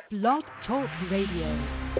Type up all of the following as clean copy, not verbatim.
Blog Talk Radio.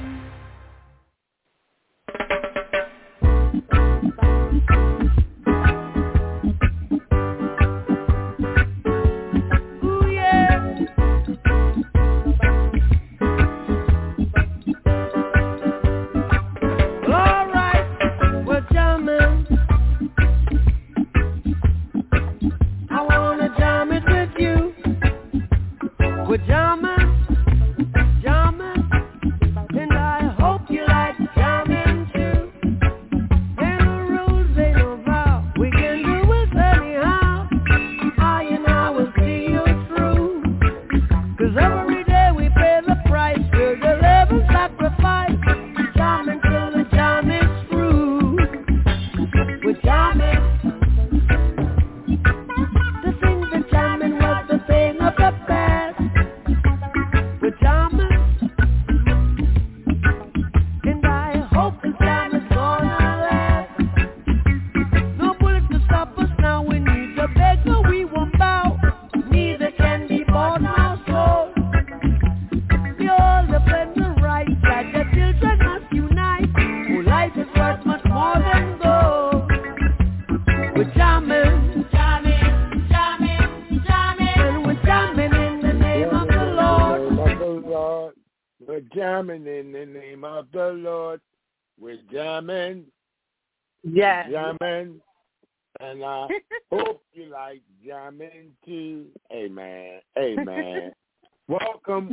Yes. Jamming, and I hope you like jamming too. Amen. Amen. Welcome.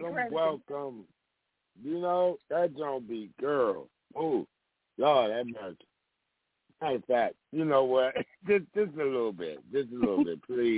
You know, that don't be girl. Oh, Lord, that mercy. In fact, you know what? Just a little bit. Just a little bit, please.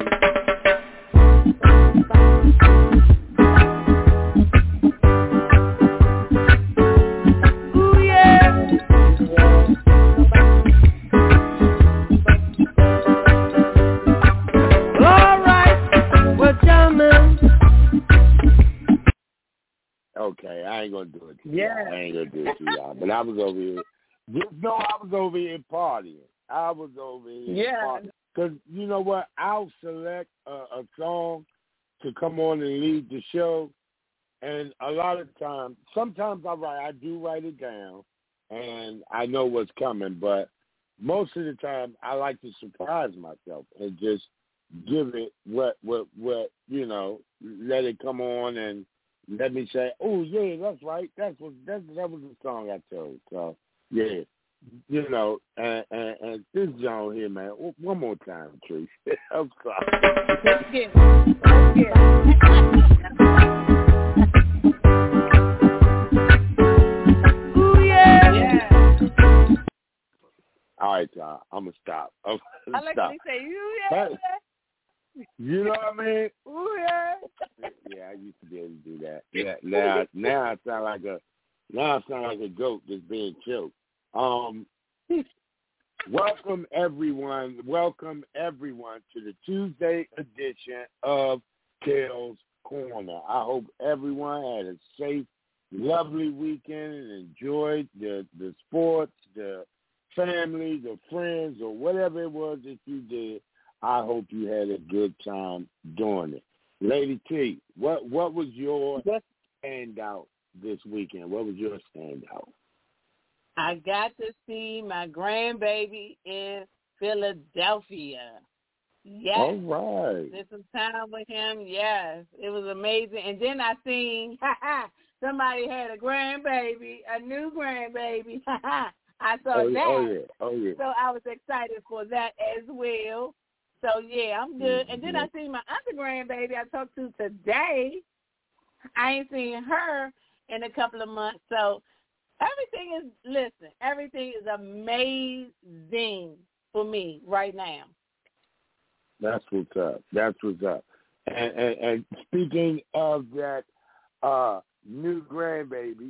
Okay, I ain't gonna do it to y'all. I ain't gonna do it to y'all. But I was over here. Just know I was over here partying. I was over here partying. Because you know what? I'll select a song to come on and lead the show. And a lot of times, sometimes I do write it down, and I know what's coming. But most of the time, I like to surprise myself and just give it what you know, let it come on and let me say, oh, yeah, that's right. That was the song I chose. So, yeah, you know, and this song here, man, one more time, Trace. I'm sorry. Let's get Ooh, yeah. All right, y'all, I'm going to stop. I like when they say, ooh, yeah. You know what I mean? Ooh, yeah. Yeah, I used to be able to do that. Yeah, now I sound like a goat that's being choked. Welcome everyone to the Tuesday edition of Kale's Corner. I hope everyone had a safe, lovely weekend and enjoyed the sports, the family, the friends, or whatever it was that you did. I hope you had a good time doing it. Lady T, what was your standout this weekend? What was your standout? I got to see my grandbaby in Philadelphia. Yes. All right. Spent some time with him. Yes. It was amazing. And then I seen somebody had a grandbaby, a new grandbaby. I saw that. Oh, yeah. So I was excited for that as well. So, yeah, I'm good. And then I seen my other grandbaby I talked to today. I ain't seen her in a couple of months. So everything is amazing for me right now. That's what's up. And speaking of that new grandbaby,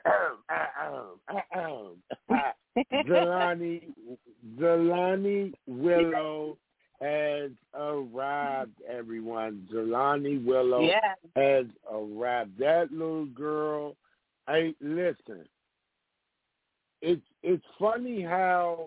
Zelani Willow has arrived, everyone. Zelani Willow has arrived. That little girl, hey, listen, it's funny how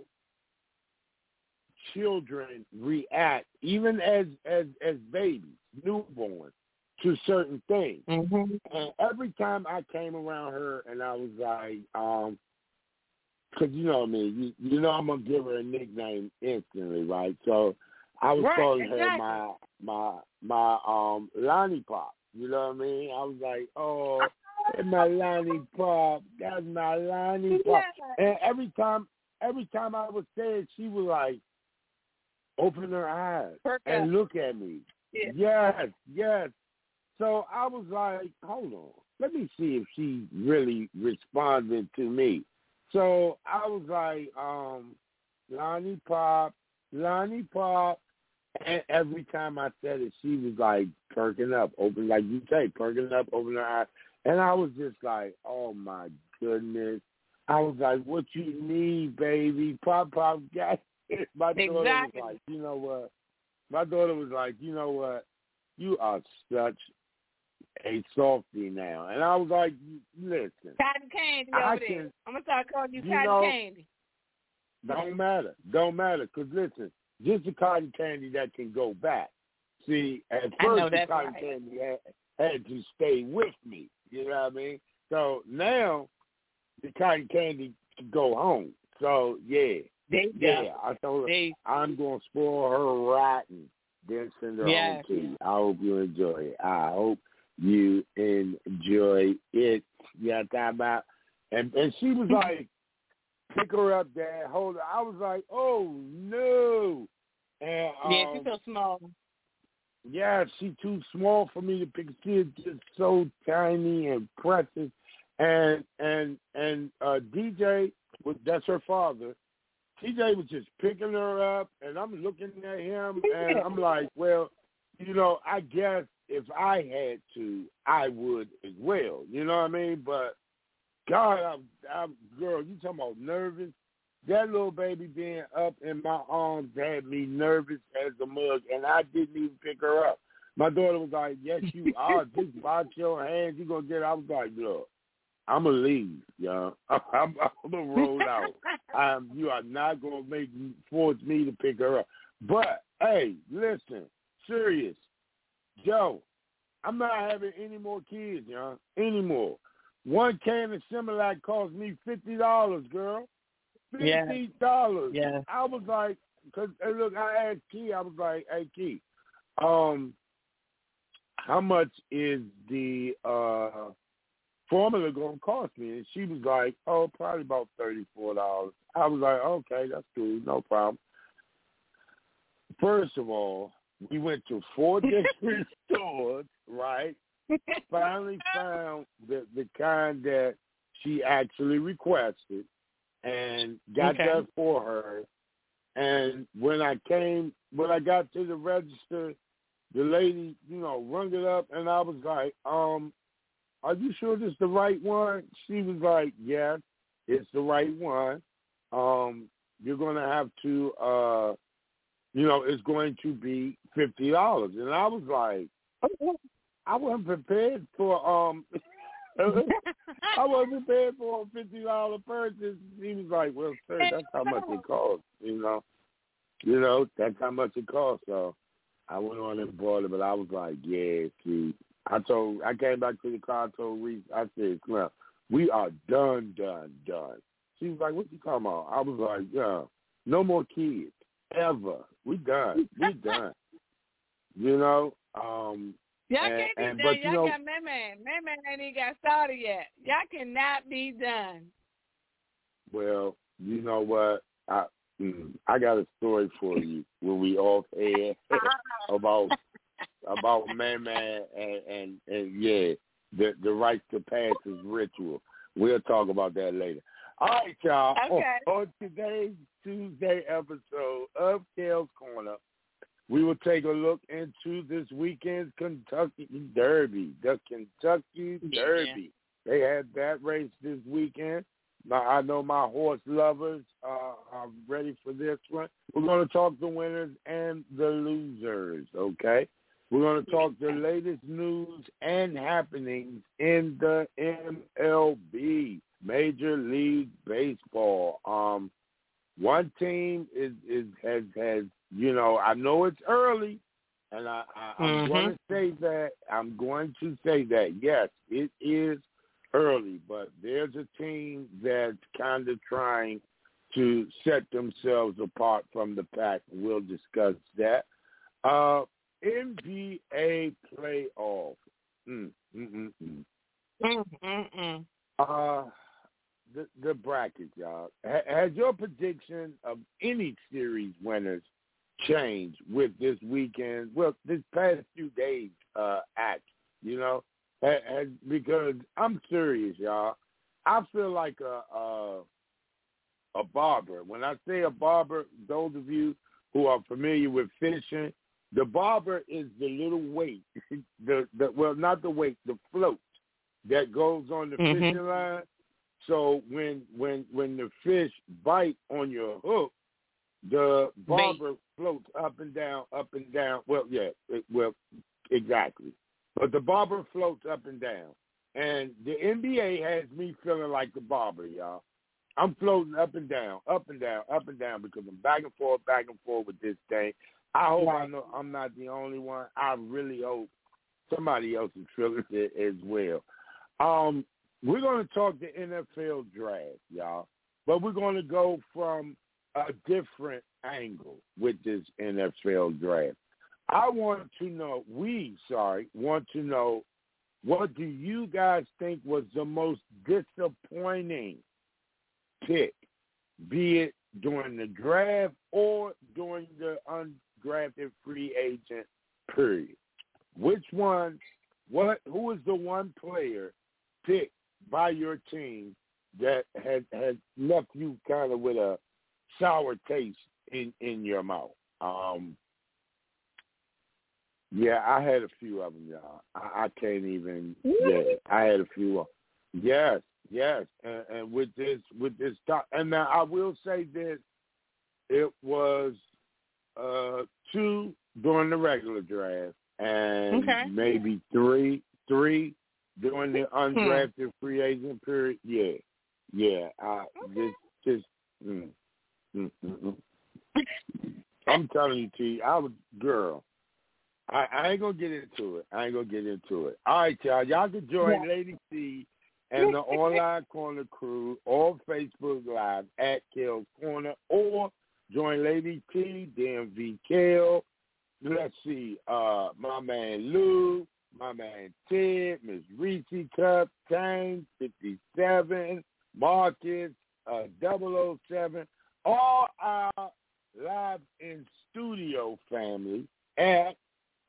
children react, even as babies, newborns. to certain things. Mm-hmm. And every time I came around her and I was like, because you know me, you know I'm going to give her a nickname instantly, right? So I was calling her my Lonnie Pop. You know what I mean? I was like, oh, that's my Lonnie Pop. That's my Lonnie Pop. Yeah. And every time I would say it, she would like open her eyes and look at me. Yeah. Yes. So I was like, hold on. Let me see if she really responded to me. So I was like, Lonnie Pop. And every time I said it, she was like perking up, open, like you say, perking up, opening her eyes. And I was just like, oh, my goodness. I was like, what you need, baby? Pop, got it. My daughter was like, you know what? You are such a softie now. And I was like, listen. Cotton candy over there. I'm going to start calling you cotton candy. Don't matter. Because, listen, just the cotton candy that can go back. See, at first the cotton candy had to stay with me. You know what I mean? So now the cotton candy can go home. So, yeah. I told her I'm going to spoil her rotten. Then send her home to you. I hope you enjoy it. I hope you enjoy it. Yeah, about. And she was like, pick her up, Dad. Hold her. I was like, oh, no. And, she's so small. Yeah, she's too small for me to pick. She is just so tiny and precious. And DJ, that's her father, TJ was just picking her up, and I'm looking at him, and I'm like, well, you know, I guess if I had to, I would as well. You know what I mean? But, God, girl, you talking about nervous? That little baby being up in my arms had me nervous as a mug, and I didn't even pick her up. My daughter was like, yes, you are. Just watch your hands. You're going to get it. I was like, look, I'm going to leave, y'all. I'm going to roll out. You are not going to force me to pick her up. But, hey, listen, serious. Joe, I'm not having any more kids, y'all, anymore. One can of Similac cost me $50, girl. $50. Yeah. I was like, because, look, I asked Key, I was like, hey, Key, how much is the formula going to cost me? And she was like, oh, probably about $34. I was like, okay, that's cool, no problem. First of all, we went to 4 different stores, right? Finally found the kind that she actually requested and got that for her. And when I got to the register, the lady, you know, rung it up, and I was like, are you sure this is the right one? She was like, yes, it's the right one. You're going to have to, it's going to be $50. And I was like, I wasn't prepared for, I wasn't prepared for a $50 purchase. He was like, well, sir, that's how much it costs, you know, that's how much it costs. So I went on and bought it, but I was like, yeah, see, I came back to the car, I told Reese, I said, well, we are done. She was like, what you talking about? I was like, yeah, no more kids, ever. We done. You know, y'all can't be done. Y'all got man ain't even got started yet. Y'all cannot be done. Well, you know what? I got a story for you when we off air about man and yeah, the rites to passage ritual. We'll talk about that later. All right, y'all. Okay. On today's Tuesday episode of Kale's Corner, we will take a look into this weekend's Kentucky Derby. The Kentucky Derby. They had that race this weekend. Now, I know my horse lovers are ready for this one. We're going to talk the winners and the losers, okay? We're going to talk the latest news and happenings in the MLB, Major League Baseball. One team has I know it's early, And I'm going to say that. I'm going to say that, yes, it is early, but there's a team that's kind of trying to set themselves apart from the pack. We'll discuss that. NBA playoff. The bracket, y'all. Has your prediction of any series winners changed with this weekend? Well, this past few days act, you know, because I'm serious, y'all. I feel like a barber. When I say a barber, those of you who are familiar with fishing, the barber is the little weight, not the weight, the float that goes on the fishing line. So when the fish bite on your hook, the barber floats up and down, up and down. Well, yeah, exactly. But the barber floats up and down. And the NBA has me feeling like the barber, y'all. I'm floating up and down, up and down, up and down because I'm back and forth with this thing. I hope I know I'm not the only one. I really hope somebody else is feeling it as well. We're going to talk the NFL draft, y'all, but we're going to go from a different angle with this NFL draft. Want to know, what do you guys think was the most disappointing pick, be it during the draft or during the undrafted free agent period? Which one, who is the one player picked by your team that has left you kind of with a sour taste in your mouth? Yeah, I had a few of them, y'all. I can't even. Yeah, I had a few of them. Yes, and with this talk, and now I will say this: it was 2 during the regular draft, and maybe three during the undrafted free agent period. Yeah. I'm telling you, T, girl. I ain't gonna get into it. All right, y'all. Y'all can join Lady C and the Online Corner crew on Facebook Live at Kale's Corner, or join Lady T, DMV Kale. Let's see, my man Lou, my man Ted, Miss Reese Cup, Tang, 57, Marcus, 007, all our live in studio family at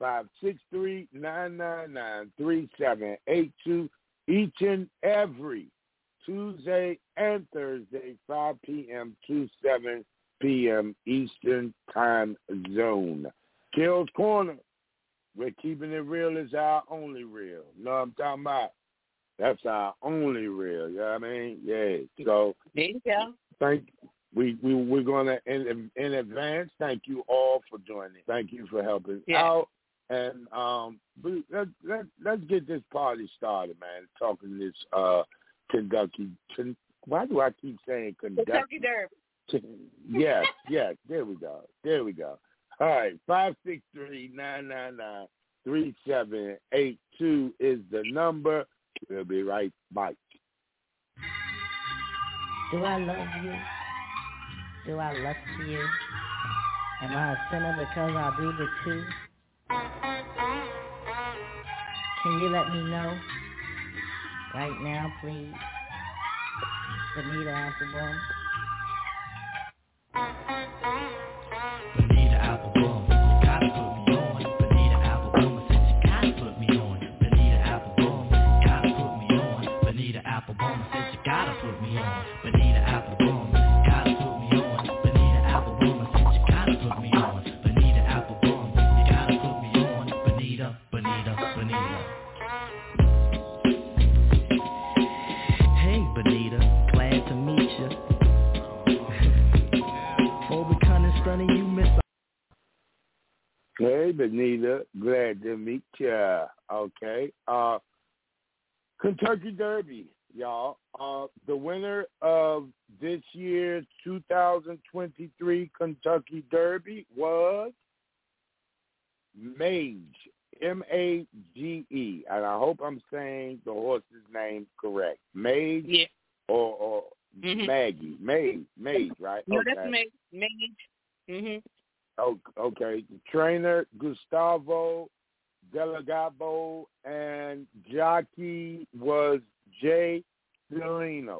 563-999-3782 each and every Tuesday and Thursday, 5 p.m. to 7 p.m. Eastern Time Zone. Kale's Corner, we're keeping it real is our only real. You know what I'm talking about? That's our only real. You know what I mean? Yeah. So there you go. We're gonna in advance. Thank you all for joining. Thank you for helping out. And let's get this party started, man. Talking this Kentucky. Why do I keep saying Kentucky Derby? Yes. There we go. All right, 563-999-3782 is the number. We'll be right back. Do I love you? Do I lust to you? Am I a sinner because I do the two? Can you let me know right now, please? Bonita Applebum. Bonita Applebum, you gotta put me on. Bonita Applebum, I said you gotta put me on. Bonita Applebum, gotta put me on. Bonita Applebum, I said you gotta put me on. Bonita Applebum, gotta put me on. Bonita Applebum, I said you gotta put me on. Bonita Applebum, you gotta put me on. Bonita. Hey Bonita, glad to meet you. You miss. Hey Bonita, glad to meet ya. Okay. Kentucky Derby, y'all. The winner of this year's 2023 Kentucky Derby was Mage, M-A-G-E, and I hope I'm saying the horse's name correct. Mage, yeah, or Maggie, Mage, right? No, okay. That's Mage. Oh, okay. The trainer Gustavo Delgado and jockey was Jay Castellino.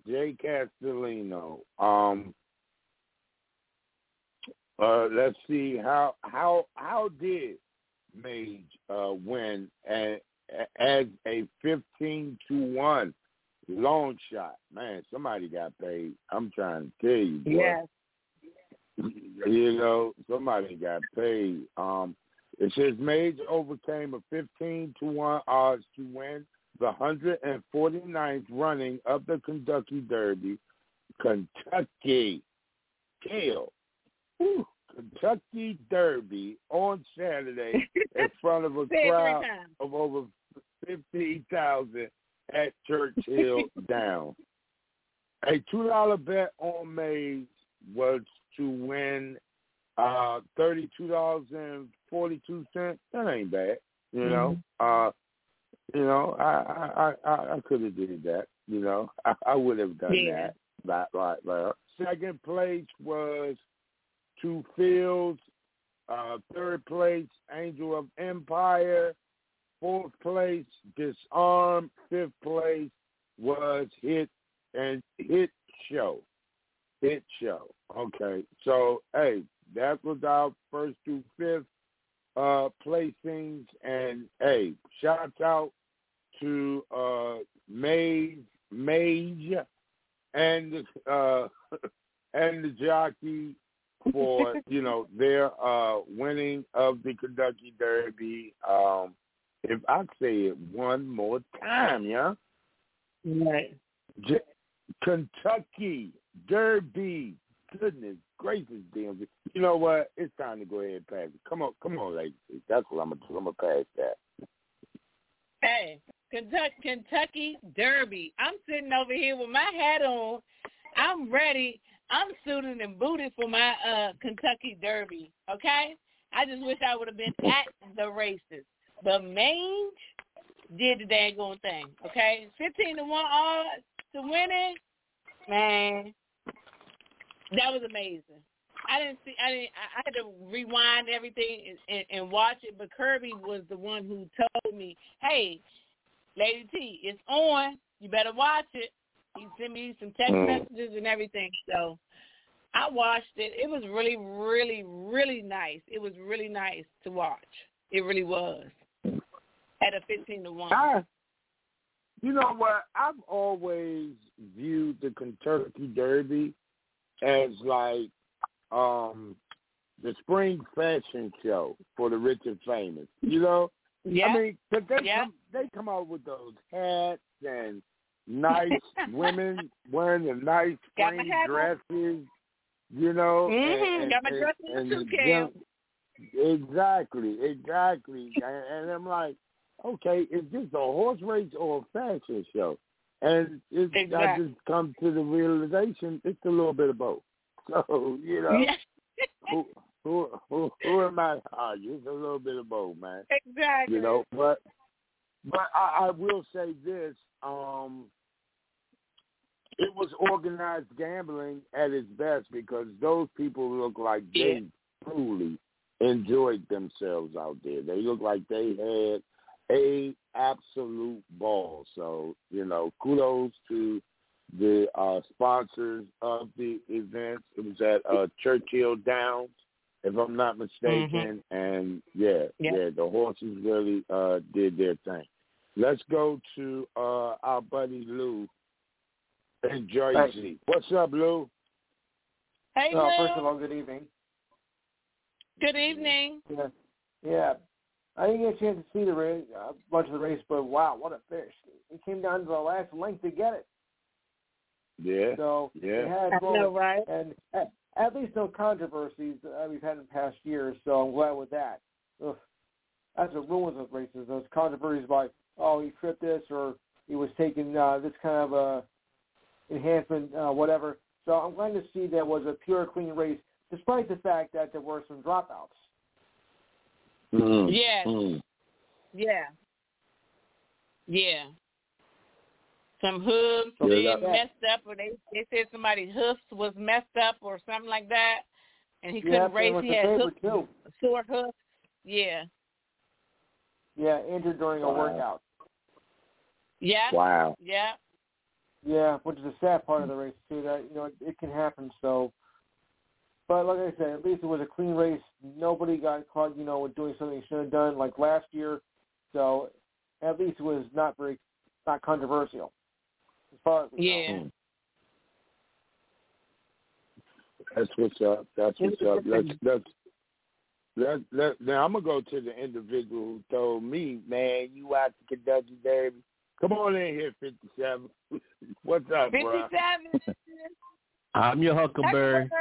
Let's see how did Mage win as a 15-1 long shot? Man, somebody got paid. I'm trying to tell you, boy. Yes. You know, somebody got paid. It says Mage overcame a 15-1 odds to win the 149th running of the Kentucky Derby. Kentucky Derby on Saturday in front of a crowd of over 15,000 at Churchill Downs. A $2 bet on Mage was to win $32.42. That ain't bad, you know. I could have did that, you know. I would have done that. Right. Second place was Two Fields. Third place, Angel of Empire. Fourth place, Disarm. Fifth place was Hit Show. Okay. So, hey, that was our first through fifth placings. And, hey, shout out to Mage and the jockey for, you know, their winning of the Kentucky Derby. If I say it one more time, yeah? Right. Kentucky Derby. Goodness gracious, DMV. You know what? It's time to go ahead and pass it. Come on, ladies. That's what I'm going to do. I'm going to pass that. Hey, Kentucky Derby. I'm sitting over here with my hat on. I'm ready. I'm suited and booted for my Kentucky Derby, okay? I just wish I would have been at the races. But Mage did the daggone thing, okay? 15-1 odds to win it, man. That was amazing. I had to rewind everything and watch it, but Kirby was the one who told me, hey, Lady T, it's on. You better watch it. He sent me some text messages and everything. So I watched it. It was really, really, really nice. It was really nice to watch. It really was. At a 15-1. You know what? I've always viewed the Kentucky Derby as like the spring fashion show for the rich and famous. You know? Yeah. I mean, they come out with those hats and nice women wearing the nice spring dresses, you know. Got my dress in the suitcase. Exactly. And I'm like, okay, is this a horse race or a fashion show? And I just come to the realization it's a little bit of both. So, you know, who am I to argue? It's a little bit of both, man. Exactly. You know, but I will say this, it was organized gambling at its best because those people look like they truly enjoyed themselves out there. They look like they had a absolute ball. So, you know, kudos to the sponsors of the event. It was at Churchill Downs, if I'm not mistaken. And, the horses really did their thing. Let's go to our buddy Lou in Jersey. Hey. What's up, Lou? Hey, Lou. First of all, good evening. Good evening. Yeah. I didn't get a chance to see the race, a bunch of the race, but wow, what a fish! It came down to the last length to get it. Yeah. So it had both, I know, right? And at least no controversies we've had in past years. So I'm glad with that. Ugh. That's what ruins those races. Those controversies like, oh, he tripped this, or he was taking this kind of enhancement, whatever. So I'm glad to see that was a pure, clean race, despite the fact that there were some dropouts. Yeah. Some hooves messed up, or they said somebody's hoofs was messed up or something like that, and he couldn't race. He had sore hoofs. Yeah. Yeah, injured during a workout. Yeah. Wow. Yeah. Yeah, which is a sad part of the race too. That it can happen. So, but like I said, at least it was a clean race. Nobody got caught, with doing something they shouldn't have done like last year. So, at least it was not controversial. As far as we know. That's what's up. Now I'm gonna go to the individual who told me, man, you watch the Kentucky Derby. Come on in here, 57. What's up, 57. I'm your Huckleberry.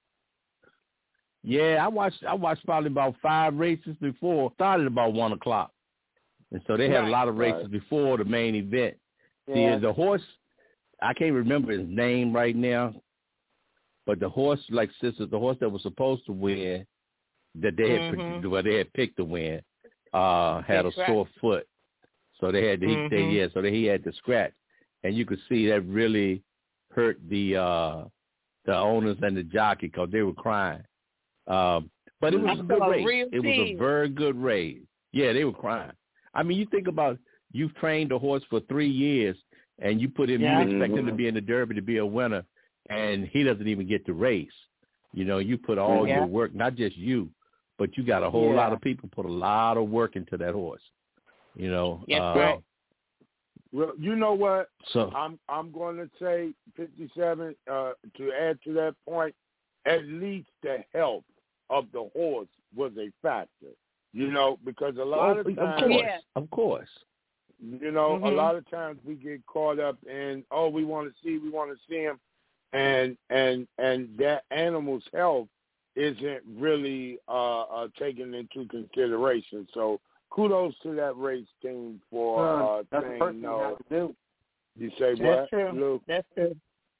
Yeah, I watched probably about 5 races before. Started about 1 o'clock, and so they had a lot of races before the main event. Yeah. See, the horse, I can't remember his name right now, but the horse, like sister, the horse that was supposed to win, that they had picked to win, had a sore foot. So they had he had to scratch, and you could see that really hurt the owners and the jockey because they were crying. But it was a good race. It was a very good race. Yeah, they were crying. I mean, you think about you've trained a horse for 3 years, and you put him, you expect him to be in the Derby to be a winner, and he doesn't even get to race. You put all your work, not just you, but you got a whole lot of people put a lot of work into that horse. Well, you know what? So I'm going to say 57. To add to that point, at least the health of the horse was a factor. Because a lot of times, of course, a lot of times we get caught up in we want to see him, and that animal's health isn't really taken into consideration. So. Kudos to that race team for saying no. You say what, Lou? That's true.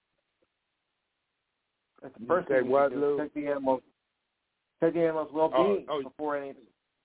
That's the first thing you do. Check the animal's well-being before anything.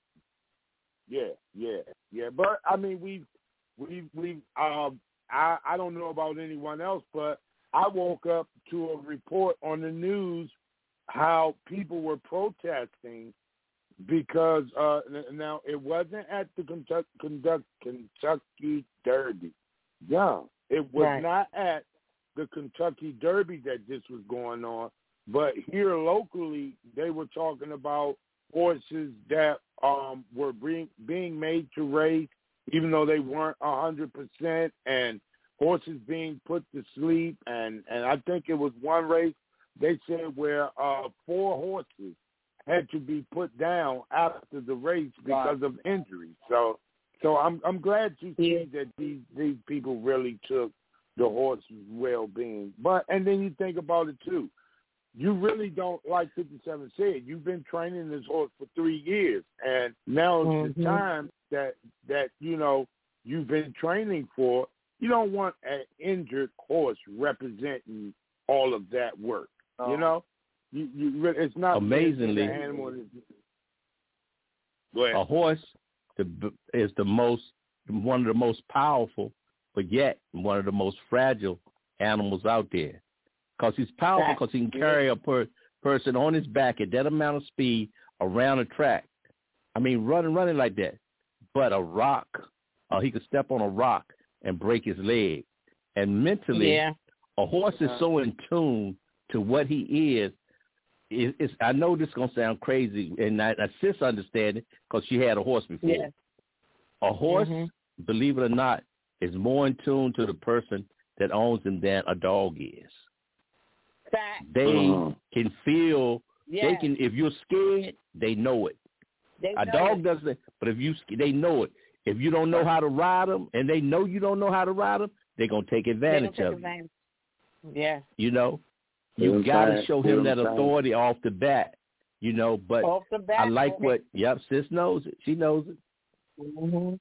Yeah. But I mean, we've I don't know about anyone else, but I woke up to a report on the news how people were protesting. Because now it wasn't at the Kentucky Derby. Yeah, it was not at the Kentucky Derby that this was going on. But here locally, they were talking about horses that were being made to race, even though they weren't 100%, and horses being put to sleep. And I think it was one race they said where 4 horses had to be put down after the race because of injury. So I'm glad to see that these people really took the horse's well-being. And then you think about it too. You really don't, like 57 said, you've been training this horse for 3 years, and now it's the time that you've been training for. You don't want an injured horse representing all of that work. It's not amazingly. A horse is one of the most powerful, but yet one of the most fragile animals out there. Because he's powerful because he can carry a person on his back at that amount of speed around a track. I mean, running like that. But a rock, he could step on a rock and break his leg. And mentally, a horse is so in tune to what he is. I know this is going to sound crazy, and Sis understands it because she had a horse before. Yeah. A horse, believe it or not, is more in tune to the person that owns him than a dog is. Fact. They can feel, they can. If you're scared, they know it. A dog doesn't, but they know it. If you don't know how to ride them, and they know you don't know how to ride them, they're going to take advantage of you. Yeah. You got to show him that authority off the bat, but off the bat, I like Sis knows it. She knows it. Mm-hmm.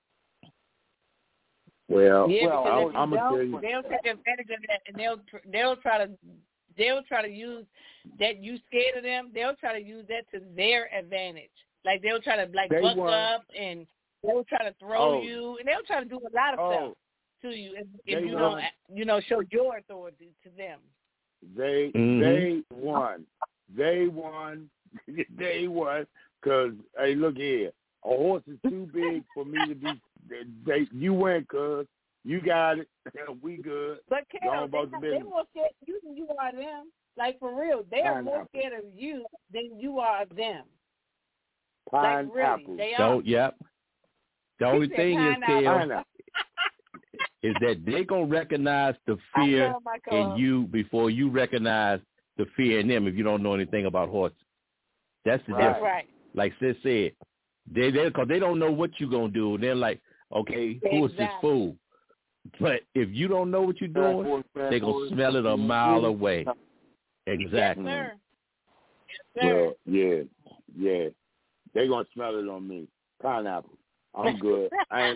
Well, I'm going to tell you. They'll take advantage of that, and they'll try to use that. You scared of them, they'll try to use that to their advantage. Like they'll try to buck up, and they'll try to throw you, and they'll try to do a lot of stuff to you if you don't, show your authority to them. They won. They won. Because, hey, look here. A horse is too big for me to be. You win, cuz. You got it. We good. But, Carol, they're more scared of you than you are of them. Like, for real. They are more scared of you than you are of them. Pineapple. Like, really, they are. Yep. The only thing is, Carol, is that they're going to recognize the fear in you before you recognize the fear in them if you don't know anything about horses. That's the difference. Right. Like Sis said, because they don't know what you're going to do. They're like, okay, who is this fool? But if you don't know what you're doing, they're going to smell it a mile away. Exactly. Yes, sir. Well, yeah. They're going to smell it on me. Pineapple. I'm good.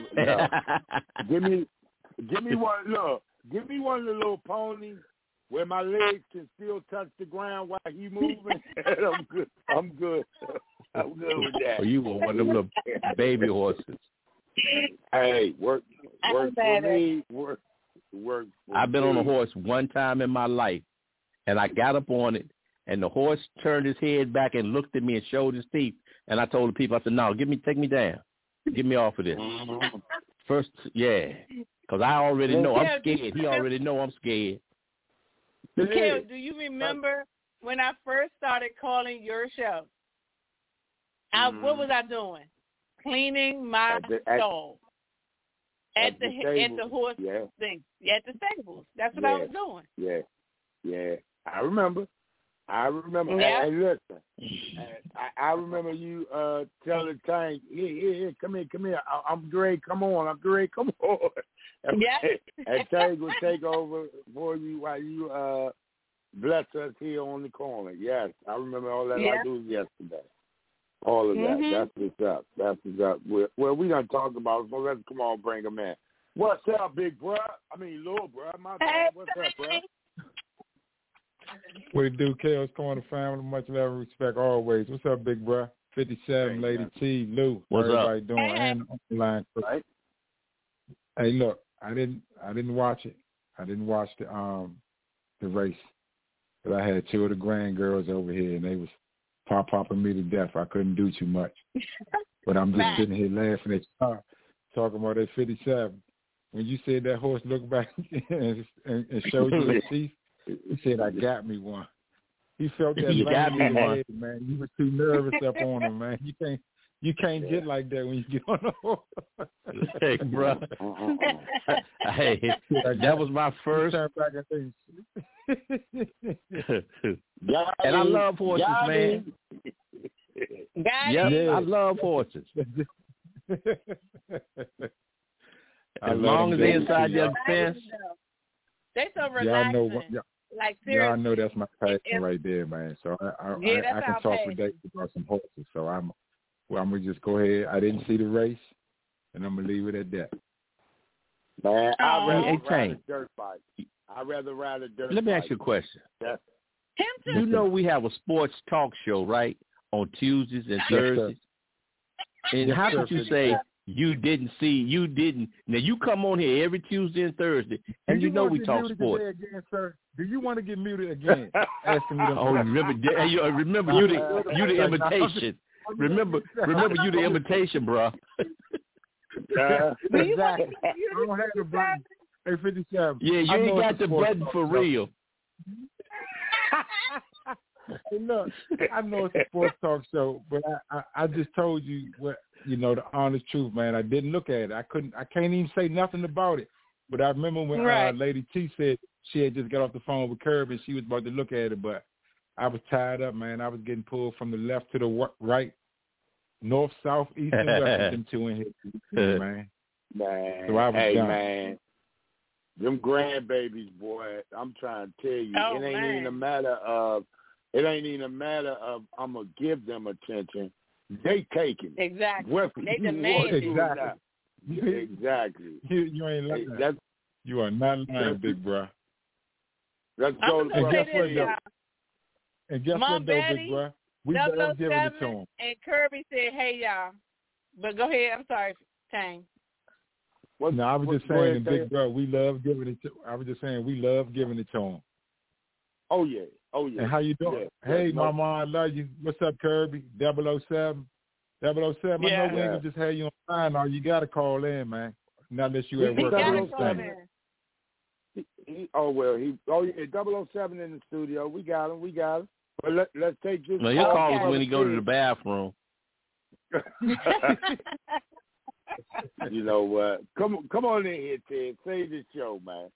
Give me one. Look, give me one of the little ponies where my legs can still touch the ground while he moving. I'm good with that. You were one of them little baby horses. Hey, work for me. Work. I've been on a horse one time in my life, and I got up on it, and the horse turned his head back and looked at me and showed his teeth. And I told the people, I said, "No, take me down. Get me off of this." First, because I already know I'm scared. He already know I'm scared. Mikhail, do you remember when I first started calling your show? What was I doing? Cleaning my stall at the horse thing. At the stables. That's what I was doing. Yeah. I remember. Yeah. And listen, I remember you telling Tank, "Here, come here. I'm great. Come on. Yeah. And Tank would take over for you while you bless us here on the corner. Yes, I remember all that. I do yesterday. All of that. That's what's up. Well, we done talked about it, so let's come on, bring them in. What's up, big bro? I mean, little bro. My bad. What's up, bro? What it do, Chaos Corner family? Much love and respect always. What's up, big bro? 57, Lady T, Lou. What's everybody up? Doing? And on the line. Right. Hey, look, I didn't watch it. I didn't watch the race, but I had two of the grand girls over here, and they was popping me to death. I couldn't do too much, but I'm just sitting here laughing at you, talking about that 57. When you said that horse looked back and showed you his teeth, he said, "I got me one." He felt that you got me one, man. You were too nervous up on him, man. You can't get like that when you get on the horse. Hey, bro. Hey, that was my first. And I love horses, man. I love horses. As long as they're inside their fence. They're so relaxing. Like, seriously. Yeah, I know that's my passion right there, man. So I can talk for days about some horses. So I'm gonna just go ahead. I didn't see the race, and I'm gonna leave it at that. Man, I'd rather ride a dirt bike. Let me ask you a question. Yeah. You know we have a sports talk show, right, on Tuesdays and Thursdays. And how could you say you didn't? Now, you come on here every Tuesday and Thursday, and you know we talk sports. Again, sir? Do you want to get muted again? Asking me remember you the invitation. Remember you the invitation, bro. Exactly. I don't have the button. Hey, 57. Yeah, you ain't got the button for real. Hey, look, I know it's a sports talk show, but I just told you what the honest truth, man. I didn't look at it. I can't even say nothing about it. But I remember when Lady T said she had just got off the phone with Kirby and she was about to look at it, but I was tied up, man. I was getting pulled from the left to the right, north, south, east, and west with them two in here, man. Man, so I was done. Man, them grandbabies, boy, I'm trying to tell you, it ain't even a matter of I'm going to give them attention. They taking it. Exactly. They demand it. Exactly. You ain't lying. You are not lying, big bro. Let's go. And guess what, though, big bro? We love giving it to them. And Kirby said, "Hey y'all," but go ahead. I'm sorry, Tang. No, I was just saying, big bro, we love giving it to. I was just saying, we love giving it to them. Oh yeah. And how you doing? Yeah. Hey, Mama, I love you. What's up, Kirby? 007. 007. Yeah. I know we ain't gonna just have you on the line. All you gotta call in, man. Not unless you at work. Yeah, 007 in the studio. We got him. But let's take this. No, your call is when he go to the bathroom. You know what? Come on in here, Ted. Save this show, man.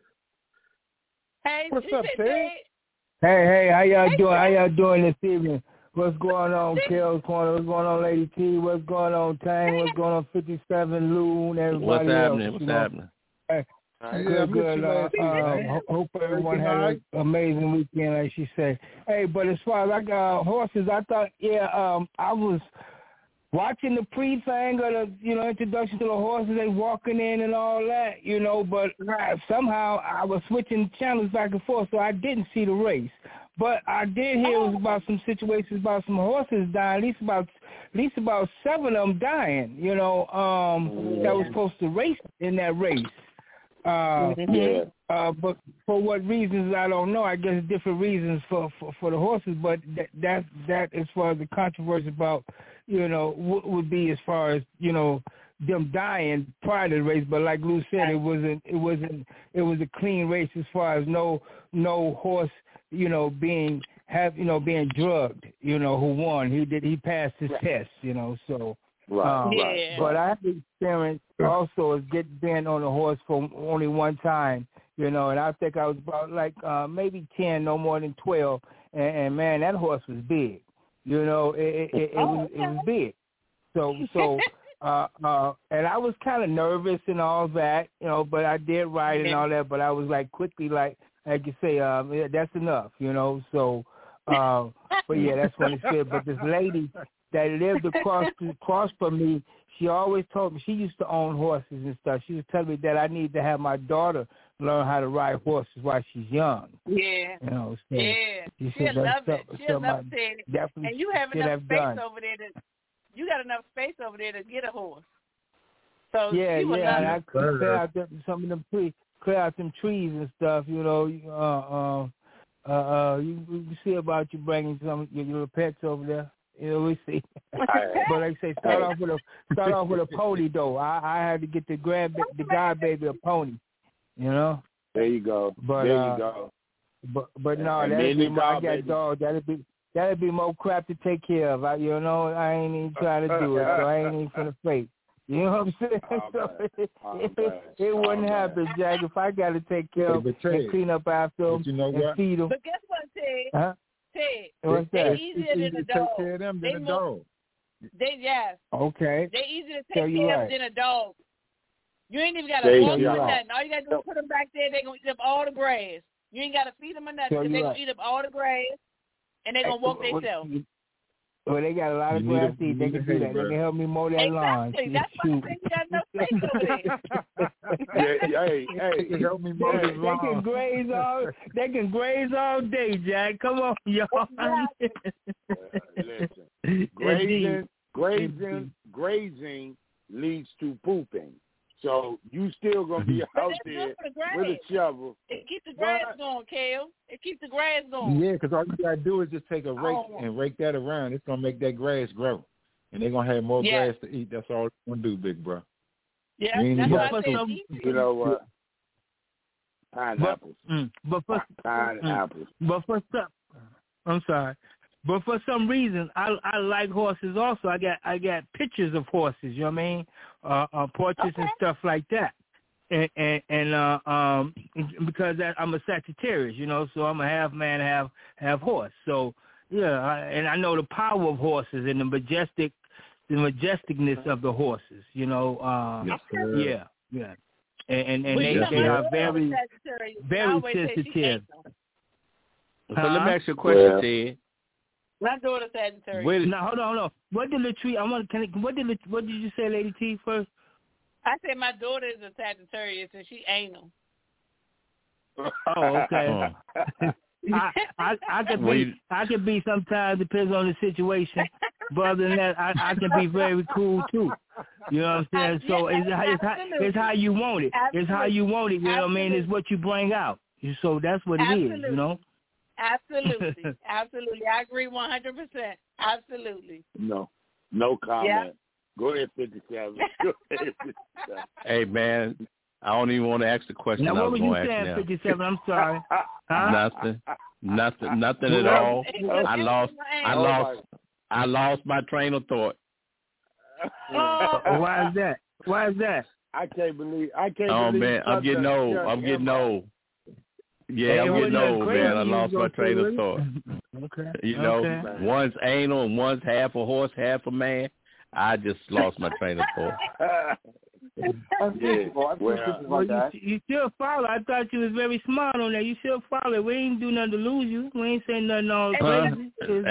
Hey, what's up, Ted? Hey, how y'all doing? How y'all doing this evening? What's going on, Kel's Corner? What's going on, Lady T? What's going on, Tang? What's going on, 57, Lou, and everybody else? What's happening? Hey, good. Hope everyone had an amazing weekend, like she said. Hey, but as far as I got horses, I thought, I was watching the pre-thing of the, introduction to the horses, they walking in and all that, but somehow I was switching channels back and forth, so I didn't see the race. But I did hear it was about some situations about some horses dying, at least about 7 of them dying, that was supposed to race in that race. But for what reasons, I don't know. I guess different reasons for the horses, but that as far as the controversy about, what would be as far as, them dying prior to the race. But like Lou said, it was a clean race as far as no horse, being drugged, who won. He passed his test, so. Right. But I had the experience also of being on a horse for only one time, and I think I was about maybe 10, no more than 12, and man, that horse was big, it was big. So and I was kind of nervous and all that, but I did ride and all that, but I was quickly like you say, that's enough, so, but yeah, that's what it said. But this lady that lived across from me, she always told me, she used to own horses and stuff. She was telling me that I need to have my daughter learn how to ride horses while she's young. Yeah. So She'll love it. She'll love it. And you have enough space over there you got enough space over there to get a horse. So yeah, and I could clear out some of them clear out them trees and stuff, you see about you bringing some of your little pets over there. We see. But like I say, start off with a pony though. I had to get the godbaby a pony. There you go. But But no, I got dog. That'd be more crap to take care of. I ain't even trying to do it, so I ain't even finna fake. You know what I'm saying? It wouldn't happen, Jack, if I got to take care of and clean up after them and feed them. But guess what, Ted? Huh? Ted, they're easier than a dog. Take care of them than a dog. Yes. Okay. They're easier to take care of than a dog. You ain't even got to walk them or nothing. All you got to do is put them back there. They're going to eat up all the grass. You ain't got to feed them or nothing because they're going to eat up all the grass and they're going to walk themselves. Well, they got a lot of grass to eat. They can do that. They can help me mow that lawn. That's why I think you got no space over there. Hey, help me mow that lawn. They can graze all day, Jack. Come on, y'all. Listen, grazing leads to pooping. So you still gonna be out there with a shovel. It keeps the grass going, Kale. It keeps the grass going. Yeah, because all you gotta do is just take a rake and rake that around. It's gonna make that grass grow, and they're gonna have more grass to eat. That's all it's gonna do, big bro. Yeah, that's what I said. You know what? Pineapples. Pineapples. But for some reason, I like horses also. I got pictures of horses, you know what I mean? Portraits and stuff like that. And because I'm a Sagittarius, so I'm a half man, half horse. So, and I know the power of horses and the majesticness of the horses, Yes, sir. Yeah. And they are very, very sensitive. So let me ask you a question, Ted. My daughter's Sagittarius. Now hold on. What did Latrice? What did you say, Lady T, first? I said my daughter is a Sagittarius and she anal. Oh, okay. I could be sometimes, depends on the situation. But other than that, I can be very cool too. You know what I'm saying? So it's how you want it. Absolutely. It's how you want it. You know what I mean? It's what you bring out. So that's what it is. You know. Absolutely. Absolutely. I agree 100%. Absolutely. No comment. Yeah. Go ahead, 57. Hey, man, I don't even want to ask the question. Now, what were you saying, 57? I'm sorry. Huh? Nothing at all. I lost my train of thought. Why is that? I can't believe. Oh, man, I'm getting old. Yeah, I'm getting old, man. I lost my train of thought. Okay. You know, one's anal and one's half a horse, half a man. I just lost my train of thought. You still follow. I thought you was very smart on that. You still follow. We ain't do nothing to lose you. We ain't saying nothing all crazy.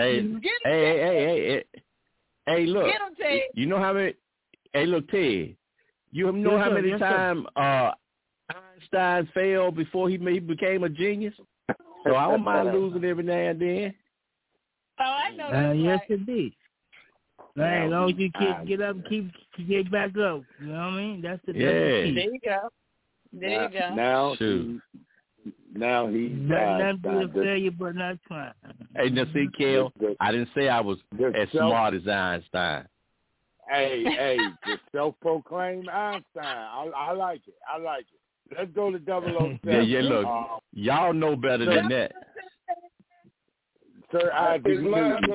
Hey, look. You know how many? Hey, look, Ted. You know how many times Einstein failed before he became a genius? So I don't mind losing every now and then. Oh, I know that. Yes, indeed. As long as you get up, get back up. You know what I mean? That's the key. There you go. Now he's not be a failure, but not trying. Hey, now see, Kel, I didn't say I was as smart as Einstein. Hey, the self-proclaimed Einstein. I like it. Let's go to 007. Yeah, look, y'all know better than that. Sir Isaac Newton.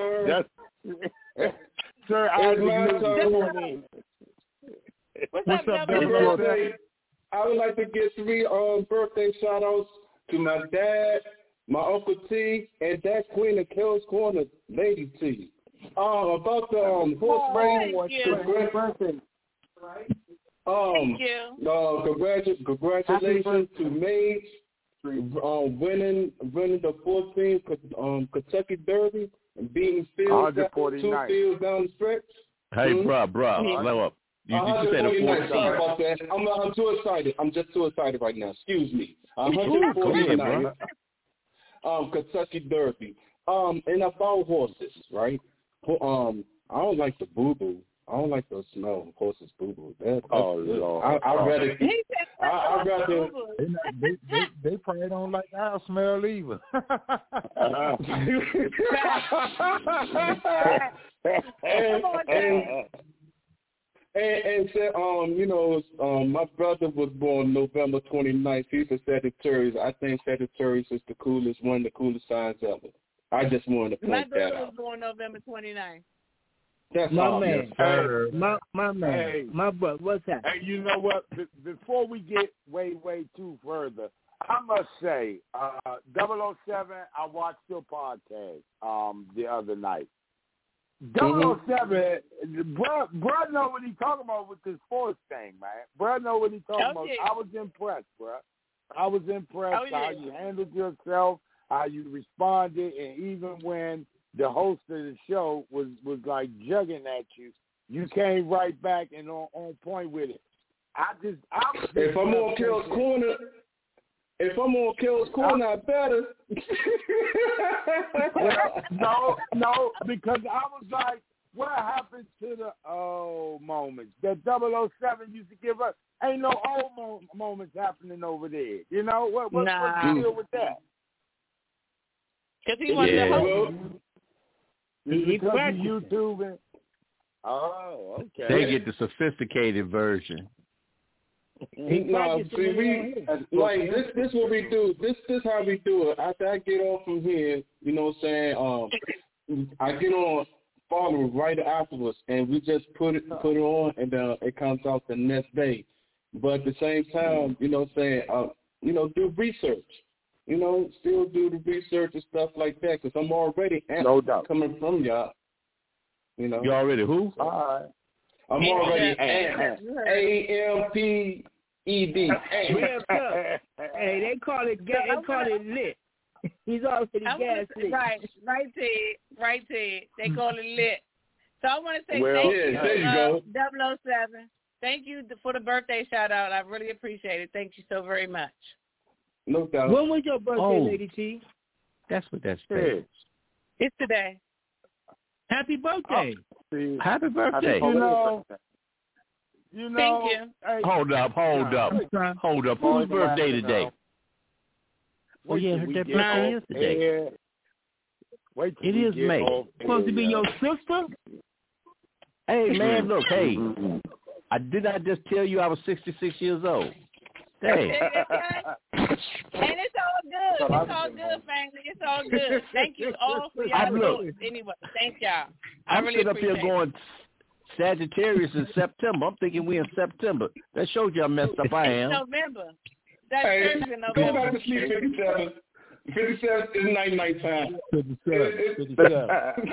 Sir Isaac Newton. What's up, birthday? I would like to give 3 birthday shout-outs to my dad, my Uncle T, and that Queen of Kel's Corner, Lady T. About the horse race. Thank you. Congratulations to Mage winning the 14th Kentucky Derby and beating Fields 2 fields down the stretch. Hey, bro, slow up. You said a 14th. Sorry about that. I'm too excited. I'm just too excited right now. Excuse me. 149. Kentucky Derby. And about horses, right? I don't like the boo-boo. I don't like the smell of horses boo-boo. Lord. I'd rather. They probably don't like our smell either. And said, my brother was born November 29th. He's a Sagittarius. I think Sagittarius is the coolest, one of the coolest signs ever. I just wanted to point that out. My brother was born November 29th. That's my all. Man. My man. Hey. My brother. What's that? Hey, you know what? Before we get way too further, I must say, 007, I watched your podcast the other night. 007, bro know what he talking about with this force thing, man. Bro know what he talking about. I was impressed, bro. How you handled yourself, how you responded, and even when the host of the show was like jugging at you, you came right back and on point with it. If I'm on Kel's corner, I better. No, because I was like, what happened to the moments that 007 used to give us? Ain't no old moments happening over there. You know what's the deal with that? Because he wanted to host. Because of YouTube and okay. They get the sophisticated version. This what we do. This how we do it. After I get off from here, you know what I'm saying? I get on following right afterwards, and we just put it on, and it comes out the next day. But at the same time, you know what I'm saying? Do research. Still do the research and stuff like that, because I'm already coming from y'all. You already who? All right. I'm already AMPED. Hey, they call it lit. He's already gas lit. Right, Ted. They call it lit. So I want to say thank you, there you go. 007. Thank you for the birthday shout out. I really appreciate it. Thank you so very much. No doubt. When was your birthday, Lady T? That's what that says. It's today. Happy birthday. Happy birthday. You know, thank you. Hey, hold up. Whose birthday today? Oh, yeah, her birthday is today. It is May. Supposed to be your sister? Hey, man, look, hey. Did I just tell you I was 66 years old? Dang. And it's all good. It's all good, family. It's all good. Thank you all for y'all votes. Anyway, thank y'all. I'm really sitting up here going Sagittarius in September. I'm thinking we in September. That shows you how messed up I am. It's November. That's in November. Go back to sleep, 57. 57 is night time. 57.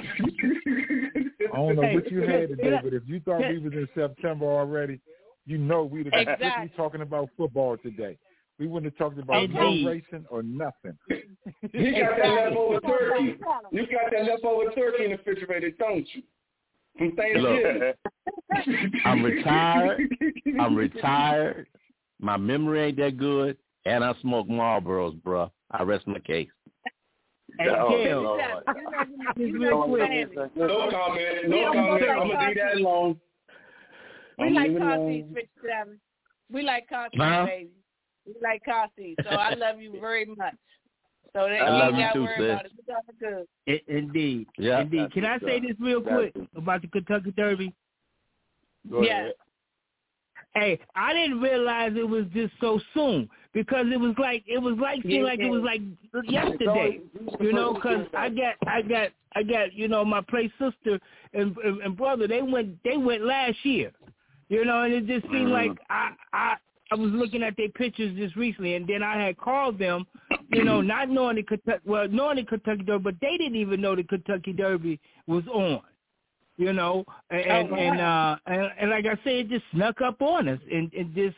I don't know what you had today, but if you thought we was in September already, you know we'd have been strictly talking about football today. We wouldn't have talked about no racing or nothing. You got that leftover turkey. You got that leftover turkey in the refrigerator, don't you? From Thanksgiving. Look, I'm retired. My memory ain't that good, and I smoke Marlboros, bro. I rest my case. Hey, Kel. No comment. No comment. I'm gonna leave that alone. We like car seats, 57. We like car seats, baby. We like car seats. So I love you very much. So that I love you too, sis. Indeed. Yeah. Indeed. Can I say this real quick about the Kentucky Derby? Go ahead. Hey, I didn't realize it was just so soon because it was like it was like yesterday, you know. Because I got you know, my play sister and brother. They went last year, you know, and it just seemed like I was looking at their pictures just recently, and then I had called them, you know, not knowing knowing the Kentucky Derby, but they didn't even know the Kentucky Derby was on. You know, and like I said, it just snuck up on us, and it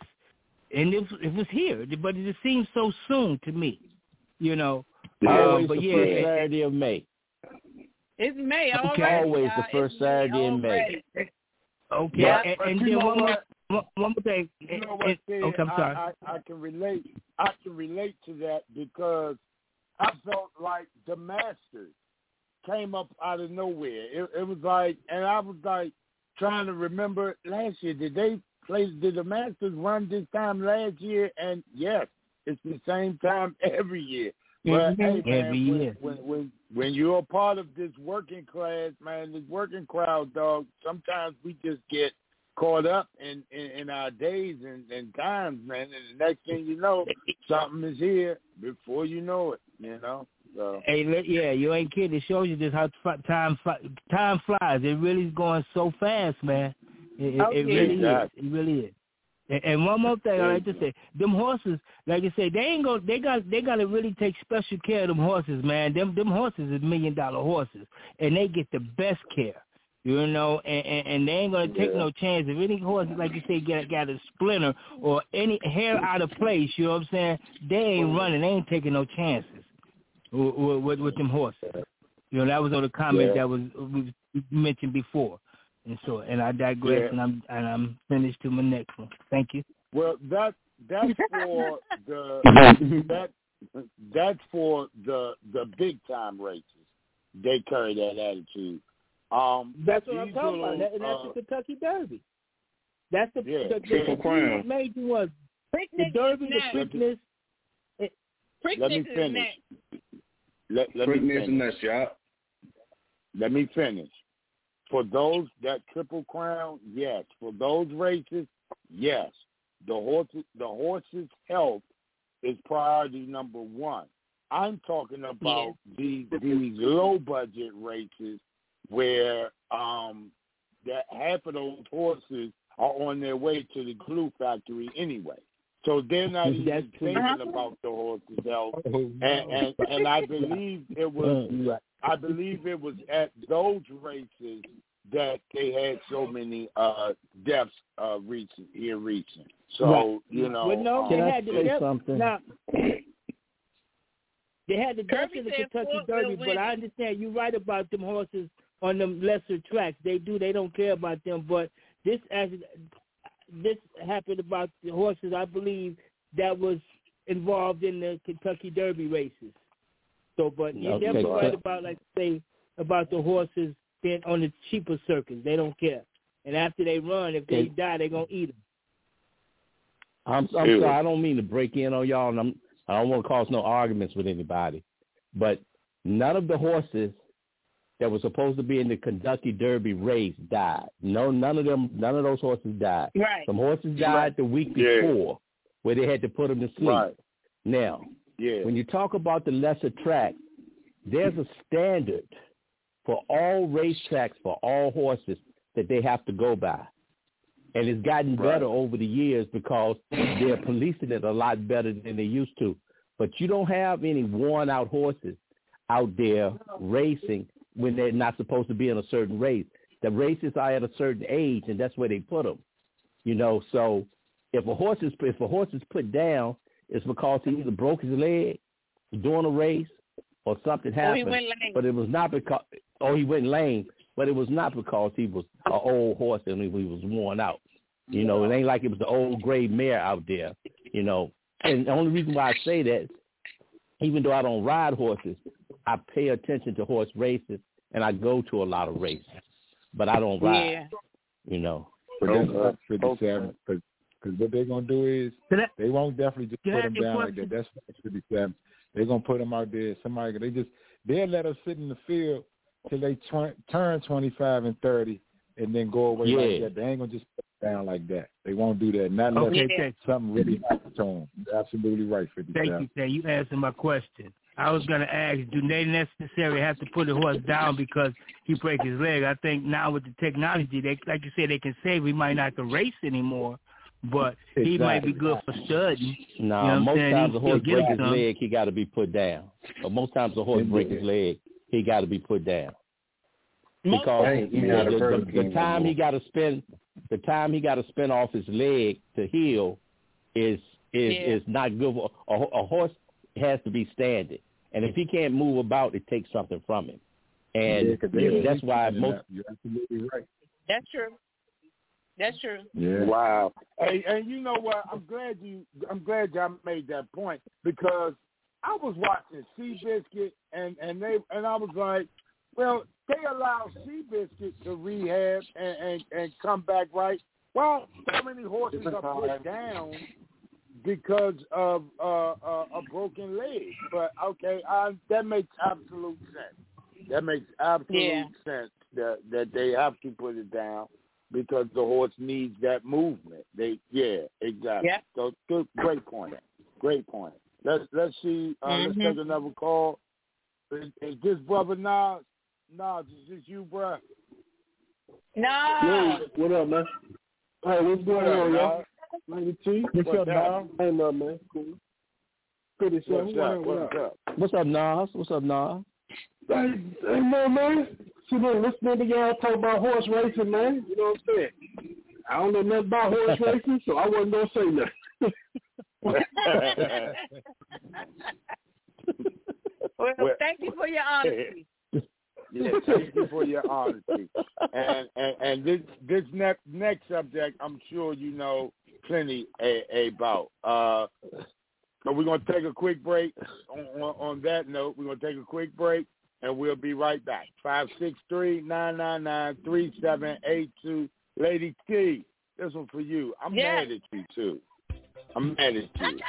was here, but it just seems so soon to me, you know. Always but the first Saturday of May. It's May already. Always the first Saturday in May. Okay, yeah, and then one more thing. You know what, okay, I'm sorry. I can relate. I can relate to that because I felt like the Masters came up out of nowhere. It was like, and I was like trying to remember last year. Did the Masters run this time last year? And yes, it's the same time every year. But hey, man, every year. When you're a part of this working class, man, this working crowd, dog, sometimes we just get caught up in our days and times, man. And the next thing you know, something is here before you know it, you know. So. Hey, yeah, you ain't kidding. It shows you just how time flies. It really is going so fast, man. It really is. It really is. And one more thing I like to say, them horses, like I say, they got to really take special care of them horses, man. Them horses is $1 million horses, and they get the best care, you know. And they ain't gonna take no chance. If any horse, like you say, got a splinter or any hair out of place, you know what I'm saying? They ain't running. They ain't taking no chances with them horses. You know, that was on the comment that was mentioned before. And I digress, and I'm finished to my next one. Thank you. Well, that's for that's for the big time races. They carry that attitude. That's what I'm talking about. That's the Kentucky Derby. That's the Triple Crown. Major ones. The Derby, the Preakness. Let me finish. Let me finish. For those that Triple Crown, yes. For those races, yes. The horse's health is priority number one. I'm talking about these low budget races where that half of those horses are on their way to the glue factory anyway. So they're not even thinking about the horse's health. And I believe it was at those races that they had so many deaths recent. So, you know. Well, no, can I say something? Now, they had the deaths in the Kentucky Derby, but I understand you're right about them horses on them lesser tracks. They don't care about them. But this happened about the horses, I believe, that was involved in the Kentucky Derby races. So, but you're definitely right about, like, say, about the horses being on the cheaper circuits. They don't care. And after they run, if they die, they're going to eat them. I'm sorry, I don't mean to break in on y'all, and I don't want to cause no arguments with anybody, but none of the horses that were supposed to be in the Kentucky Derby race died. No, none of those horses died. Right. Some horses died the week before, where they had to put them to sleep. Right. Now, when you talk about the lesser track, there's a standard for all racetracks for all horses that they have to go by. And it's gotten better over the years because they're policing it a lot better than they used to. But you don't have any worn-out horses out there racing when they're not supposed to be in a certain race. The races are at a certain age, and that's where they put them. You know, so if a horse is put down, it's because he either broke his leg during a race or something happened. Or he went lame. But it was not because, he went lame. But it was not because he was an old horse and he was worn out. You know, it ain't like it was the old gray mare out there, you know. And the only reason why I say that, even though I don't ride horses, I pay attention to horse races and I go to a lot of races. But I don't ride, you know. Because what they're going to do is they won't definitely just put them down like that. That's 57. They're going to put them out there. They'll let us sit in the field till they turn 25 and 30 and then go away like that. They ain't going to just put them down like that. They won't do that. Not unless something really happens to them. You're absolutely right, 57. Thank you, you answered my question. I was going to ask, do they necessarily have to put the horse down because he break his leg? I think now with the technology, they, like you said, they can say we might not can race anymore, but he might be good for studying. No, you know most times the horse break his leg, he got to be put down. But most times the horse break his leg, he got to be put down. Because the time he got to spend off his leg to heal is not good. A horse has to be standing, and if he can't move about, it takes something from him. And that's why most. You're absolutely right. That's true. That's true. Yeah. Wow. Hey, and you know what? I'm glad y'all made that point because I was watching Seabiscuit and I was like, well, they allow Seabiscuit to rehab and come back right. Well, so many horses are put down because of a broken leg. But okay, that makes absolute sense. That makes absolute sense that they have to put it down because the horse needs that movement. Exactly. Yeah. So good, great point. Great point. Let's see. Let's take another call. Is this brother Nas? Nas, is this you, bro? No. What up, man? Hey, what's going on, y'all? What's up, Nas? Hey, no, man. Cool. Pretty sure. What's up, Nas? What's up, Nas? Hey, no, man. Listening to y'all talk about horse racing, man. You know what I'm saying? I don't know nothing about horse racing, so I wasn't going to say nothing. Well, thank you for your honesty. Yeah, thank you for your honesty. And this next subject, I'm sure you know plenty about. So we're going to take a quick break. On that note, we're going to take a quick break, and we'll be right back. 563-999-3782. Lady T, this one for you. I'm mad at you, too. I'm mad at you.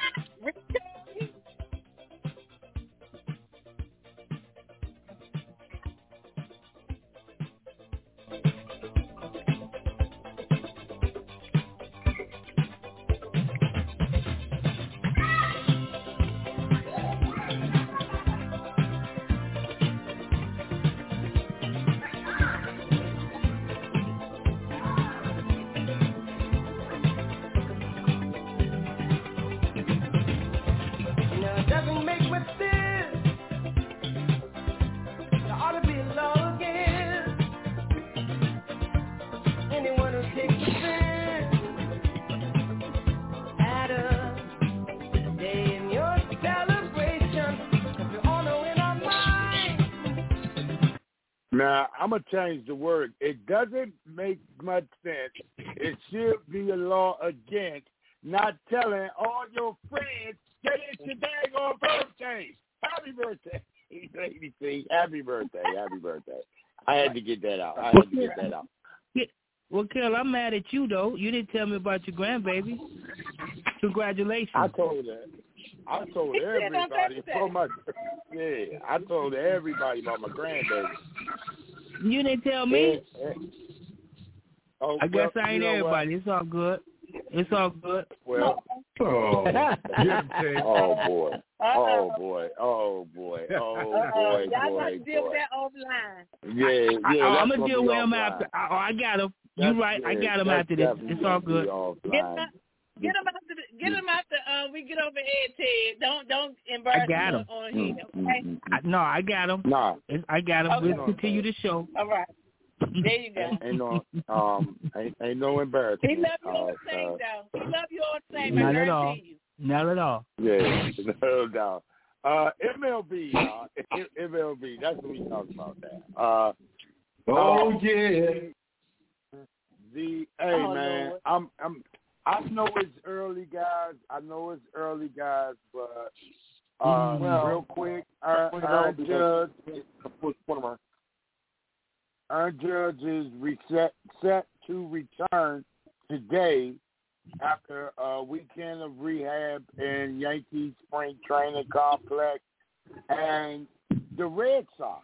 Now, I'm going to change the word. It doesn't make much sense. It should be a law against not telling all your friends that it's your daggone birthday. Happy birthday. Lady C, happy birthday. I had to get that out. Well, Kel, I'm mad at you, though. You didn't tell me about your grandbaby. Congratulations. I told everybody I told everybody about my grandbaby. You didn't tell me? Oh, I guess I ain't everybody. What? It's all good. Well. Oh boy. Y'all got to deal with that offline. Yeah. I'm going to deal with him after. I got him. You're right. I got him after this. It's all good. Get him after we get over here, Ted. Don't embarrass him on him, okay? No, I got him. Nah. I got him. Okay. We'll continue the show. All right. There you go. Ain't no embarrassment. He love you all the same, though. He love you all the same. Not at all. Not at all. Yeah, no doubt. MLB, y'all. MLB. That's what we talk about. That. Man. I know it's early, guys. But real quick, Aaron Judge is set to return today after a weekend of rehab in Yankee Spring Training Complex. And the Red Sox,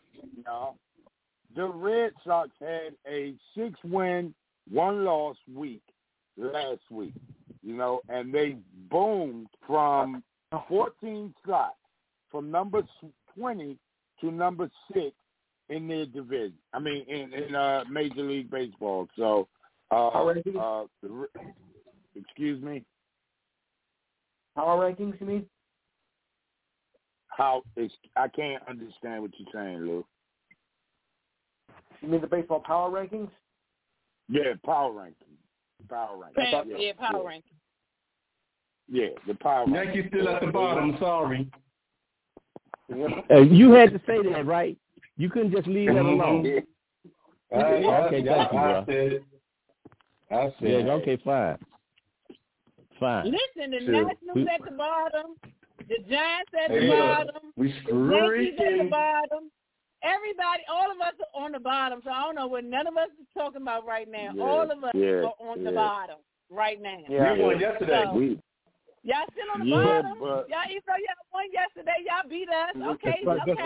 had a 6-win, 1-loss week last week, and they boomed from 14 slots from number 20 to number 6 in their division. I mean, in Major League Baseball. So, excuse me? Power rankings, you mean? I can't understand what you're saying, Lou. You mean the baseball power rankings? Yeah, power rankings. Power rankings. Yeah, the power rankings. Yankees still at the bottom, sorry. You had to say that, right? You couldn't just leave that alone. Okay, thank you, bro. I said. Okay, fine. Listen, the Nationals at the bottom, the Giants at the bottom, we the Yankees at the bottom. Everybody, all of us are on the bottom, so I don't know what none of us is talking about right now. Yeah, all of us are on the bottom right now. Yeah. We won yesterday. So, y'all still on the bottom? Y'all, even though y'all won yesterday, y'all beat us. Okay,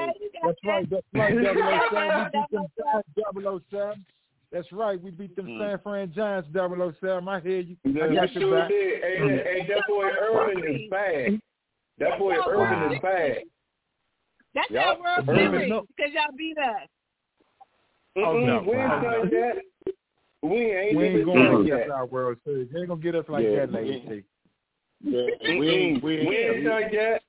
That's right. We beat them San Fran Giants 007. I hear you. We sure did. Hey, that boy Irvin is bad. That's y'all World Series because y'all beat us. We ain't done that. We ain't going to get our World Series. They ain't going to get us like that, lady. Yeah, we ain't done yet.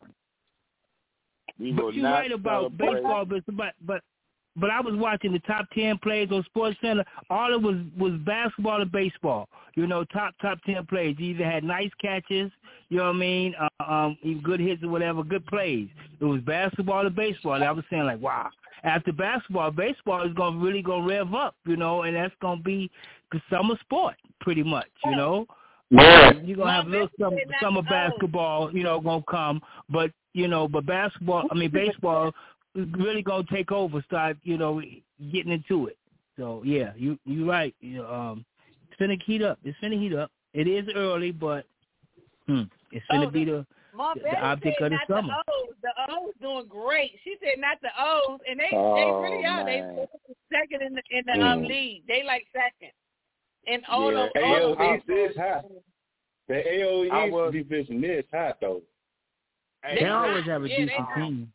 But you're right about baseball, but I was watching the top 10 plays on SportsCenter. All it was basketball and baseball. Top 10 plays. You either had nice catches, you know what I mean, good hits or whatever, good plays. It was basketball and baseball. And I was saying, like, wow. After basketball, baseball is really going to rev up, and that's going to be the summer sport pretty much, Yeah. You're going to have a little summer basketball, going to come. But, but baseball is really going to take over, start, getting into it. So, yeah, you're right. It's going to heat up. It is early, but it's going to be the object of the summer. The O's doing great. She said not the O's, and they really are. They second in the league. They like second. And all of AL East is hot. The AL East division is hot, though. They always have a decent team.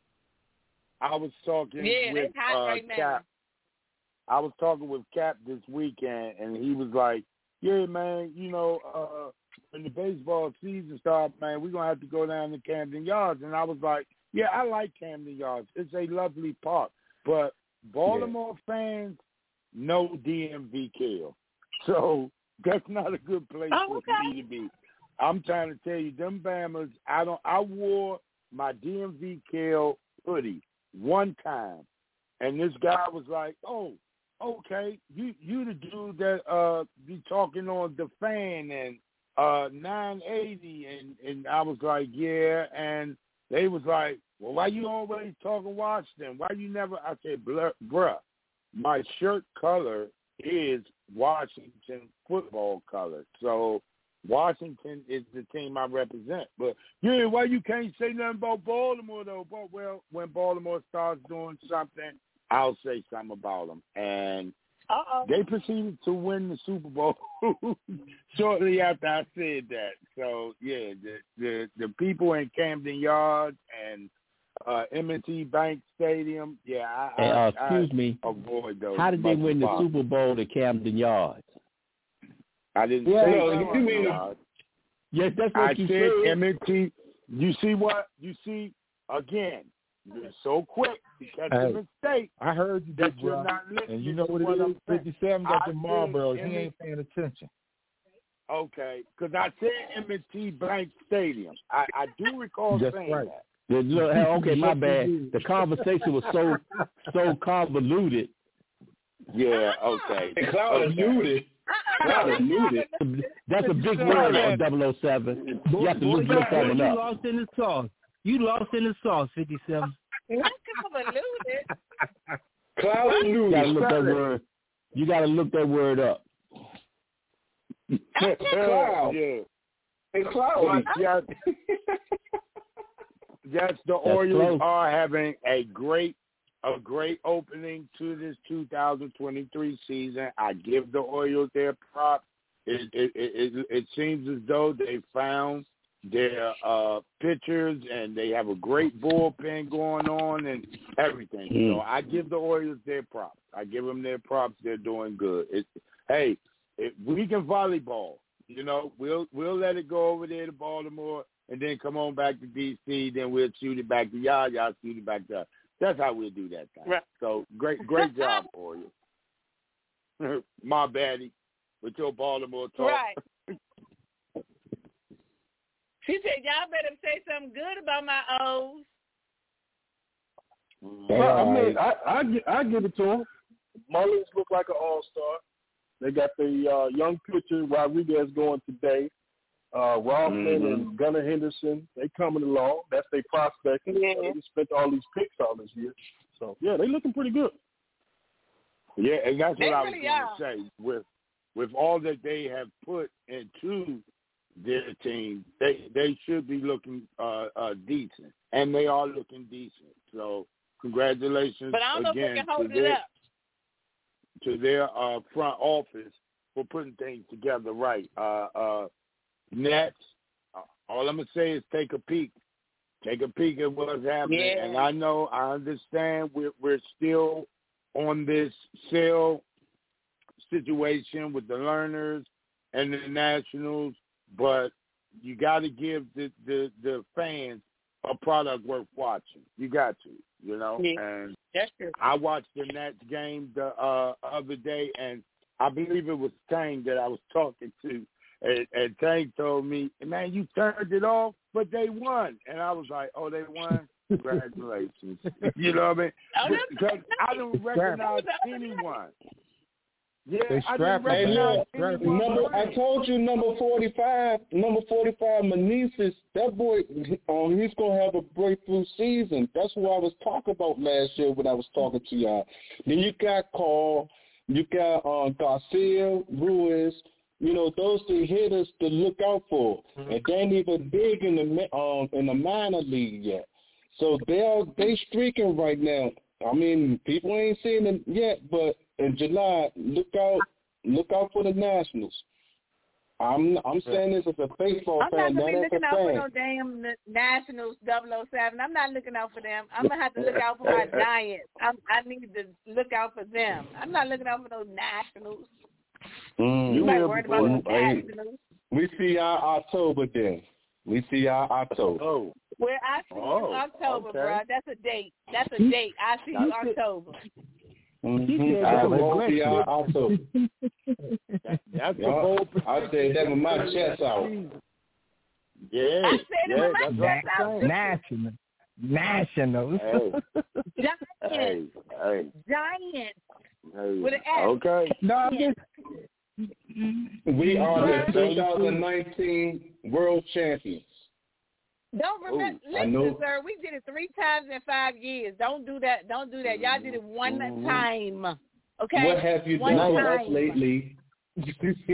I was talking with Cap. I was talking with Cap this weekend, and he was like, "Yeah, man, when the baseball season starts, man, we're gonna have to go down to Camden Yards." And I was like, "Yeah, I like Camden Yards. It's a lovely park, but Baltimore fans know DMV Kill, so that's not a good place for me to be." I'm trying to tell you, them Bammers. I wore my DMV Kill hoodie one time, and this guy was like, "Oh, okay, you the dude that be talking on the Fan and 980," and I was like, "Yeah," and They was like, well, why you always talking Washington? Why you never? I said, bruh, my shirt color is Washington football color. So Washington is the team I represent. But, yeah, why you can't say nothing about Baltimore, though? But, well, when Baltimore starts doing something, I'll say something about them. And they proceeded to win the Super Bowl shortly after I said that. So, yeah, the people in Camden Yards and M&T Bank Stadium, I excuse me. Avoid those. How did they win the Super Bowl at Camden Yards? I didn't say that. Yes, that's what I you said. said. M&T. You see what? You see, again, you're so quick to catch a mistake. I heard you, that you're not listening. And you know what it is? 57 got the Marlboro. He ain't paying attention. Okay, because I said M&T Bank Stadium. I do recall saying that. Okay, my bad. The conversation was so convoluted. Yeah, okay. Convoluted. That's a big word on 007. You have to look that one up. You lost in the sauce. You lost in the sauce, 57. Convoluted. You got to look that word up. Cloud. Yeah. And cloudy. Yes, the Orioles are having a great opening to this 2023 season. I give the Orioles their props. It seems as though they found their pitchers and they have a great bullpen going on and everything. So I give the Orioles their props. I give them their props. They're doing good. We can volleyball. You know, we'll let it go over there to Baltimore and then come on back to D.C., then we'll shoot it back to y'all shoot it back to us. That's how we'll do that thing. Right. So great job for you. My baddie with your Baltimore talk. Right. She said, y'all better say something good about my O's. Well, I mean, I give it to them. Marlins look like an all-star. They got the young pitcher Rodriguez going today. Rothman and Gunnar Henderson, they coming along. That's their prospect. Yeah. They spent all these picks all this year. So, yeah, they looking pretty good. Yeah, and that's what I was going to say. With all that they have put into their team, they should be looking decent. And they are looking decent. So, congratulations again to their front office for putting things together right. Nets, all I'm going to say is take a peek. Take a peek at what's happening. Yeah. And I understand we're still on this sale situation with the Learners and the Nationals, but you got to give the fans a product worth watching. You got to, you know. Yeah. And that's true. I watched the Nets game the other day, and I believe it was Tang that I was talking to. And Tank told me, man, you turned it off, but they won. And I was like, oh, they won? Congratulations. You know what I mean? Because I don't recognize anyone. Yeah, I didn't recognize anyone. I told you number 45, Meneses, that boy, he's going to have a breakthrough season. That's what I was talking about last year when I was talking to y'all. Then you got Call, you got Garcia, Ruiz. You know, those three hitters to look out for, and they ain't even big in the minor league yet. So they streaking right now. I mean, people ain't seeing them yet, but in July, look out for the Nationals. I'm saying this as a baseball fan, not as a fan. I'm not looking out for no damn Nationals 007. I'm not looking out for them. I'm gonna have to look out for my Giants. I need to look out for them. I'm not looking out for those Nationals. You might worry about the Nationals. We see our October then. We see our October. Oh. Well, I see October, bro. That's a date. I see you October. I will see our October. That's the bold. I said that with my chest out. Yeah. I said it with my chest out. Nationals. Giants. Giants. With an S. Okay. No, I'm just... We are the 2019 World Champions. Don't remember. Listen, sir, it 3 times in 5 years. Don't do that. Don't do that. Y'all did it one time. Okay. What have you done for us lately? Y'all ain't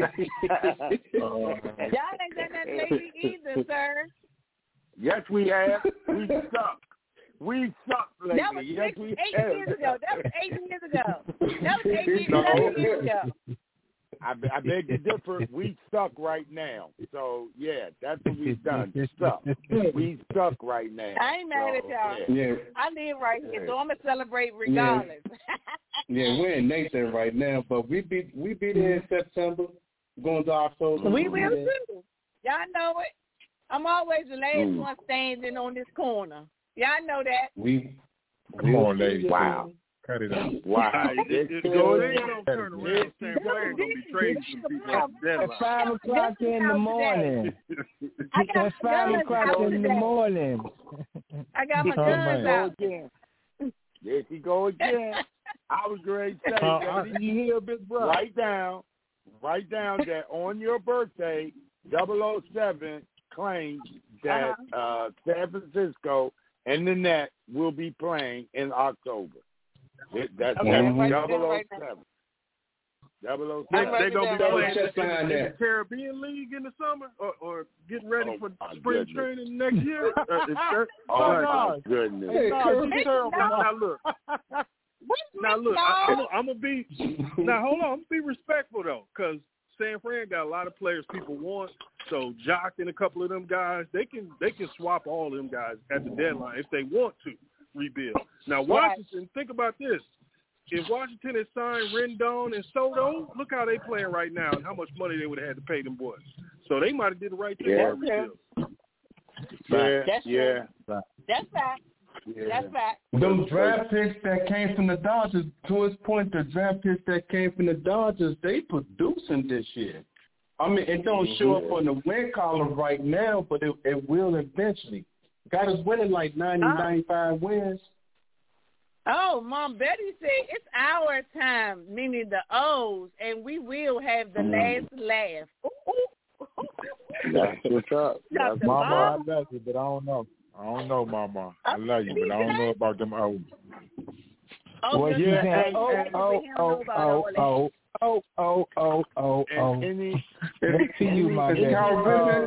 done that lately either, sir. Yes, we have. We suck. We suck lately. That was yes, 8 years ago. That was 8 years ago. That was 8 years ago. I beg to differ. We suck right now. So, yeah, that's what we've done. Suck. We suck right now. I ain't mad at y'all. Yeah. I live right here, so I'm going to celebrate regardless. Yeah, we're in Nathan right now, but we be there in September, going to October. We will too. Y'all know it. I'm always the last one standing on this corner. Y'all know that. Come on, ladies. Wow. Cut it out. Wow. If they don't turn around, San Fran going to be trading some people at the deadline. At 5 o'clock in the morning. At 5 o'clock in the morning. I got my guns out. There she go again. I was ready to say, you hear, big brother? Write down that on your birthday, 007 claims that San Francisco and the Nets will be playing in October. That's 007. 007. They're going to be playing in the Caribbean League in the summer or getting ready for spring training next year? My goodness. Now look, I'm going to be – now hold on, I'm going to be respectful though, because San Fran got a lot of players people want. So Jock and a couple of them guys, they can swap all them guys at the deadline if they want to rebuild. Now Washington, think about this. If Washington had signed Rendon and Soto, look how they playing right now and how much money they would have had to pay them boys. So they might have did the right thing. Yeah. That's fact. Yeah. That's fact. Them draft picks that came from the Dodgers, to his point, the draft picks that came from the Dodgers, they producing this year. I mean, it don't show up on the win column right now, but it will eventually. Got us winning like 95 wins. Oh, Mom Betty said it's our time, meaning the O's, and we will have the last laugh. That's what's up. Mama, I love you, but I don't know. Mama. I love you, but I don't know about them O's. What you saying? To you, my dad.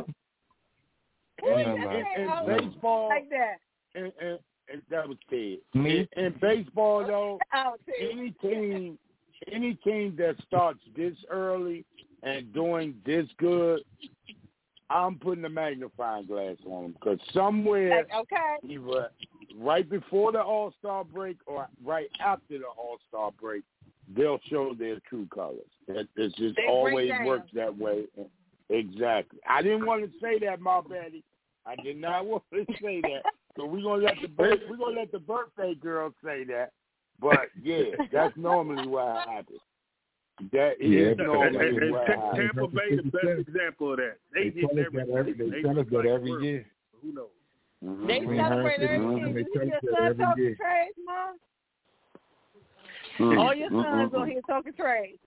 In baseball, like that. And that was Ted. Me? In baseball, though, any team that starts this early and doing this good, I'm putting a magnifying glass on them because somewhere, either right before the All-Star break or right after the All-Star break, they'll show their true colors. It just always works that way. Exactly. I didn't want to say that, my Betty. I did not want to say that. So we're gonna let the birthday girl say that. But yeah, that's normally what happens. That is normally what happens. Tampa Bay, the best example of that. They tell us that every year. Who knows? They celebrate every year. All your sons on here talking trade.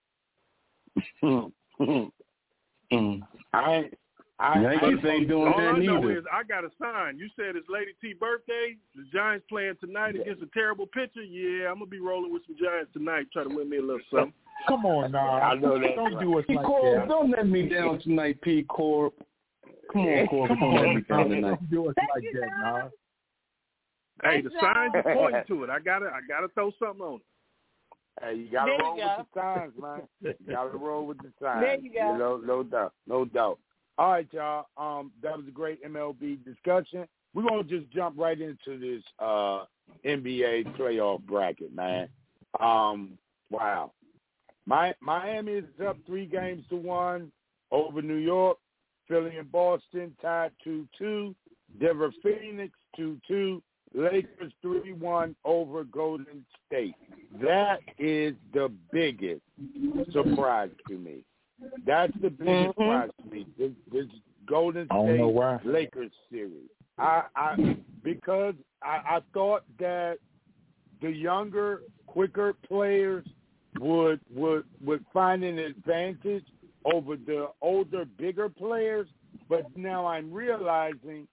Yankees ain't doing all that I know neither. is I got a sign. You said it's Lady T birthday. The Giants playing tonight against a terrible pitcher. Yeah, I'm gonna be rolling with some Giants tonight. Try to win me a little something. Come on now. I know that. Don't do us like Corp, that. don't let me down tonight, P. Corp. Come on, Corp. Don't let me down tonight. Don't do us like that, nah. Hey, the signs are pointing to it. I gotta throw something on it. Hey, you gotta roll with the signs, man. You gotta roll with the signs. There you go. No doubt. All right, y'all. That was a great MLB discussion. We're gonna just jump right into this NBA playoff bracket, man. Wow. Miami is up 3-1 over New York. Philly and Boston tied 2-2. Denver Phoenix 2-2. Lakers 3-1 over Golden State. That is the biggest surprise to me. That's the biggest surprise to me. This Golden State Lakers series. Because I thought that the younger, quicker players would find an advantage over the older, bigger players. But now I'm realizing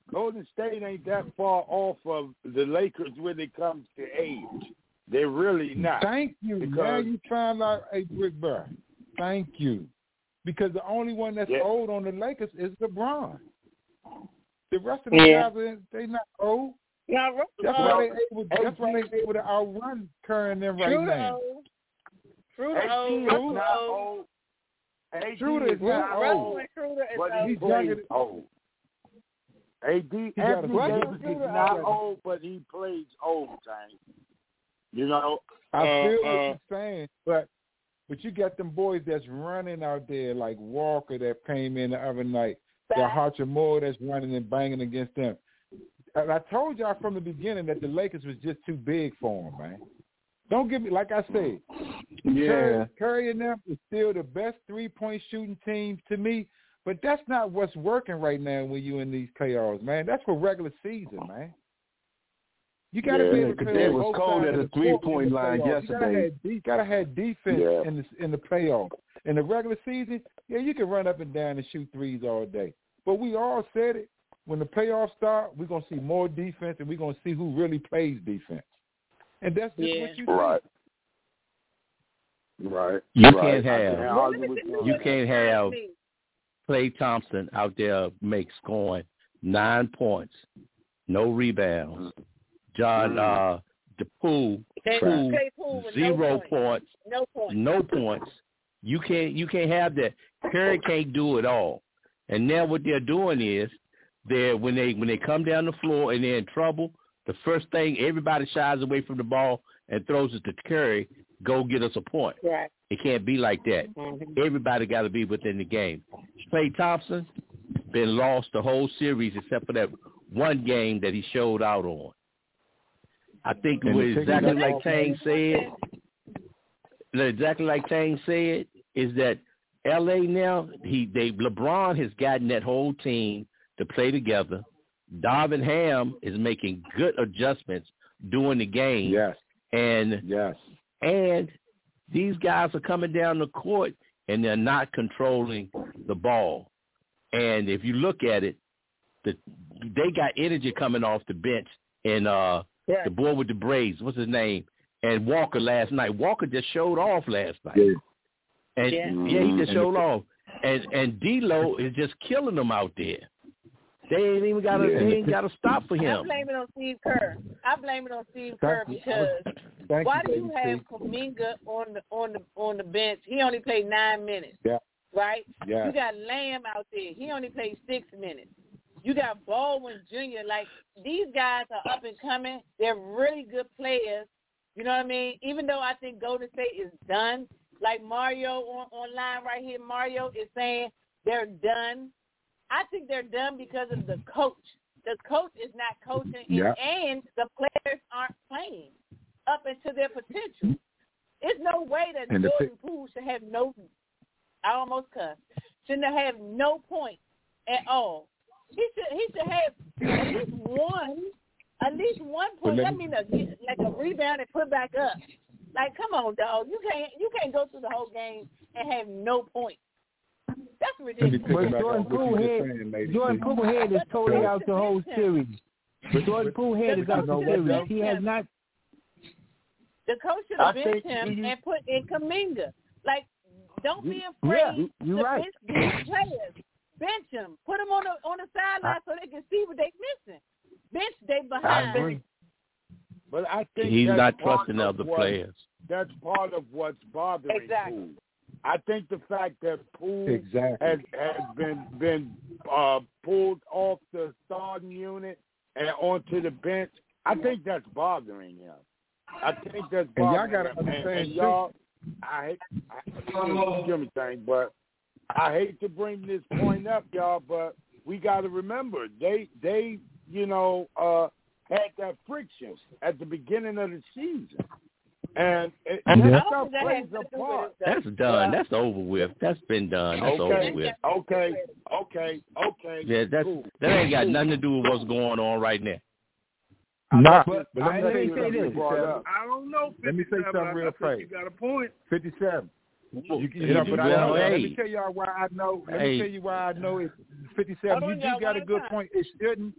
Golden State ain't that far off of the Lakers when it comes to age. They're really not. Thank you. Because, now you found out a Brick Bear. Thank you. Because the only one that's old on the Lakers is LeBron. The rest of the guys, they're not old. That's why they're able to outrun Curry and them right now. Schroeder not old. Schroeder is not old. But he's younger than old. Anthony Davis is not old, but he plays old time. You know, I feel what you're saying, but you got them boys that's running out there like Walker that came in the other night. The Hachimura that's running and banging against them. And I told y'all from the beginning that the Lakers was just too big for them, man. Don't get me, like I said, Curry and them is still the best three-point shooting team to me, but that's not what's working right now when you in these playoffs, man. That's for regular season, man. You got to be able to play. It was cold at the 3-point line yesterday. You got to have defense in the playoffs. In the regular season, you can run up and down and shoot threes all day. But we all said it. When the playoffs start, we're going to see more defense, and we're going to see who really plays defense. And that's just what you see. Right. You can't have Klay Thompson out there scoring 9 points, no rebounds. John DePool, 0 points, no points. You can't have that. Curry can't do it all. And now what they're doing is when they come down the floor and they're in trouble, the first thing everybody shies away from the ball and throws it to Curry, go get us a point. Right. It can't be like that. Mm-hmm. Everybody got to be within the game. Klay Thompson been lost the whole series except for that one game that he showed out on. I think exactly like Tang said is that L.A. now, LeBron has gotten that whole team to play together. Darvin Ham is making good adjustments during the game. Yes. And these guys are coming down the court and they're not controlling the ball. And if you look at it, they got energy coming off the bench. And the boy with the braids, what's his name? And Walker last night. Walker just showed off last night. Yeah. And he just showed off. And D'Lo is just killing them out there. They ain't got to stop for him. I blame it on Steve Kerr. Because why do you have Kuminga on the bench? He only played 9 minutes. Yeah. Right? Yeah. You got Lamb out there. He only played 6 minutes. You got Baldwin Jr. Like, these guys are up and coming. They're really good players. You know what I mean? Even though I think Golden State is done, like Mario online right here, Mario is saying they're done. I think they're done because of the coach. The coach is not coaching, and the players aren't playing up into their potential. There's no way that Jordan Poole should have shouldn't have no point at all. He should have at least one point. I mean, like a rebound and put back up. Like, come on, dog. You can't go through the whole game and have no points. That's ridiculous. But Jordan Poole Head is totally out the whole series. Jordan Poole Head is out the series. He has not. The coach should have benched him and put in Kuminga. Like, don't be afraid to bench these players. Bench them. Put them on the sideline so they can see what they're missing. Bench they behind. But I think he's not trusting other players. That's part of what's bothering Poole. I think the fact that Poole has been pulled off the starting unit and onto the bench, I think that's bothering him. I think that's bothering him. And y'all got to understand, y'all, I hate to bring this point up, y'all, but we got to remember they had that friction at the beginning of the season. And that stuff plays a part. That's done. That's over with. That's been done. That's over with. Okay. Yeah, that ain't got nothing to do with what's going on right now. But let me say this. I don't know. Let me say something real fast. You got a point. 57. Let me tell y'all why I know. Let me tell you why I know it's 57. You got a good point. It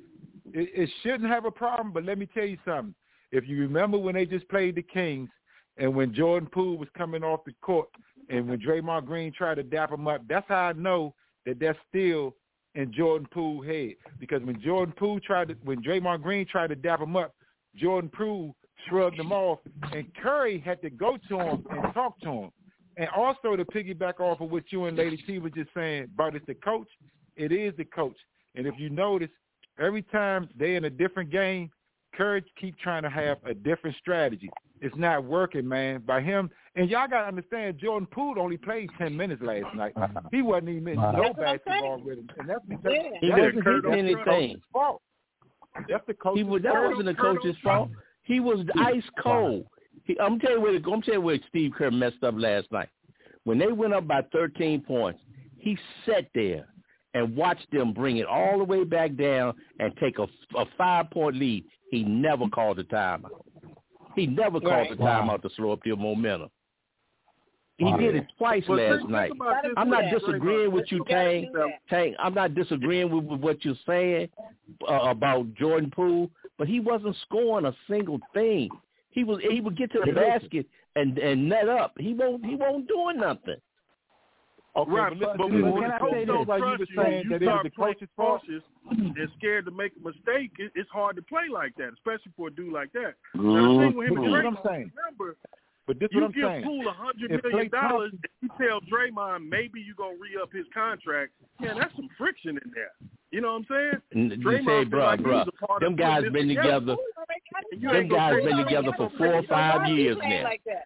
it shouldn't have a problem, but let me tell you something. If you remember when they just played the Kings and when Jordan Poole was coming off the court and when Draymond Green tried to dap him up, that's how I know that that's still in Jordan Poole's head. Because when Draymond Green tried to dap him up, Jordan Poole shrugged him off, and Curry had to go to him and talk to him. And also to piggyback off of what you and Lady T was just saying about it's the coach, it is the coach. And if you notice, every time they're in a different game, Curry keep trying to have a different strategy. It's not working, man, by him. And y'all got to understand, Jordan Poole only played 10 minutes last night. He wasn't even in no basketball with him. And that's because he didn't do anything. That's the coach's fault. That wasn't the coach's fault. He was ice cold. I'm telling you where Steve Kerr messed up last night. When they went up by 13 points, he sat there and watched them bring it all the way back down and take a 5-point lead. He never called the timeout. He never called the timeout to slow up their momentum. He did it twice last night. I'm not disagreeing with you, Tank. I'm not disagreeing with what you're saying about Jordan Poole, but he wasn't scoring a single thing. He would get to the basket and net up. He won't doing nothing. Okay, right, but when the coach don't trust you start playing cautious and scared to make a mistake, it's hard to play like that, especially for a dude like that. Now, the thing with him and Draymond, remember, but this you what I'm give saying. Poole $100 million, and you tell Draymond maybe you're going to re-up his contract, man, that's some friction in there. You know what I'm saying? Draymond, bro, them guys been together. Them guys been together for 4 or 5 years now.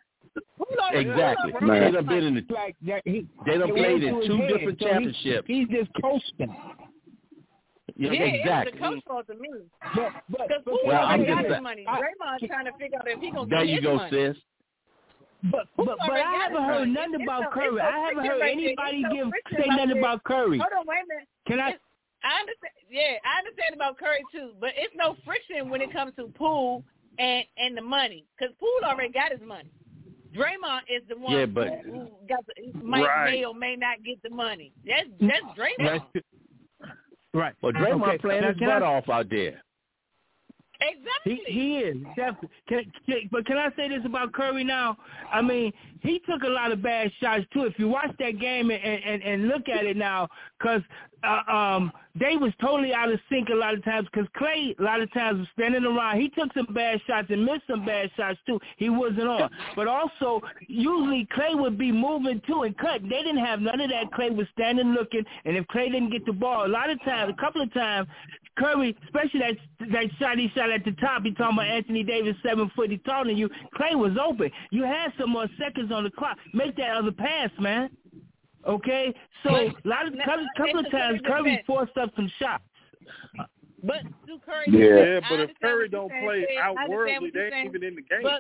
Exactly. They done been in they done played in 2 different championships. He's just coasting. Yeah, exactly. The coach fault to me. But I'm got his money. Draymond's trying to figure out if he gonna get his money. There you go, sis. But I haven't heard nothing about Curry. I haven't heard anybody say nothing about Curry. Hold on, wait a minute. I understand. Yeah, I understand about Curry too, but it's no friction when it comes to Poole and the money, because Poole already got his money. Draymond is the one who got may or may not get the money. That's Draymond. Right. Well, Draymond playing his butt off out there. Exactly. He is. Definitely. But can I say this about Curry now? I mean, he took a lot of bad shots, too. If you watch that game and look at it now, because they was totally out of sync a lot of times, because Klay a lot of times was standing around. He took some bad shots and missed some bad shots, too. He wasn't on. But also, usually Klay would be moving, too, and cut. They didn't have none of that. Klay was standing looking, and if Klay didn't get the ball, a couple of times, Curry, especially that shot he shot at the top, he talking about Anthony Davis, 7 foot, he taller than you. Klay was open. You had some more seconds on the clock. Make that other pass, man. Okay? So, couple of times, Curry forced up some shots. But do Curry... Yeah, but if Curry don't play outwardly, they ain't even in the game.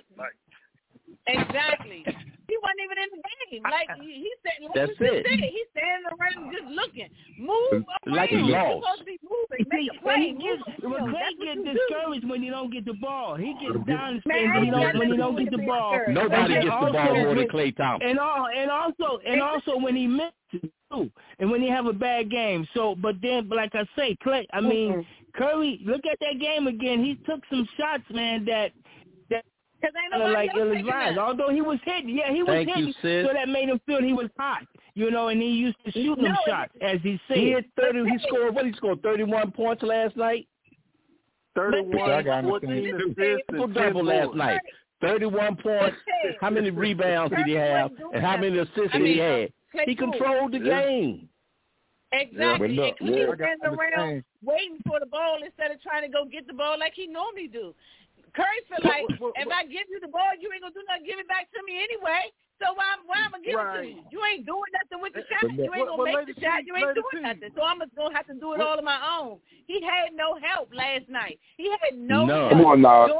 Exactly. He wasn't even in the game. Like he said, that's it. He's standing around just looking. Move like he's lost. Supposed to be moving. Make a play. Klay gets discouraged when you don't get the ball. He gets down when you don't get the ball. Nobody gets the ball more than Klay Thompson. And also when he misses too, and when he have a bad game. So, but like I say, Klay. I mean, Curry. Look at that game again. He took some shots, man. That like ill-advised. Although he was hitting, he was hitting, so that made him feel he was hot, and he used to shoot them shots, as he said. He scored 31 points last night? 31, 14 assists, and 10 last night. 31 points. How many rebounds did he have, and how many assists did he have? He controlled the game. Exactly. Yeah, he stands around waiting for the ball instead of trying to go get the ball like he normally do. Curry feel like, if I give you the ball, you ain't going to do nothing, give it back to me anyway. So why am I going to give it to you? You ain't doing nothing with the shot. You ain't going to make the shot. You ain't doing nothing. So I'm going to have to do it all on my own. He had no help last night. He had no help. Come on now.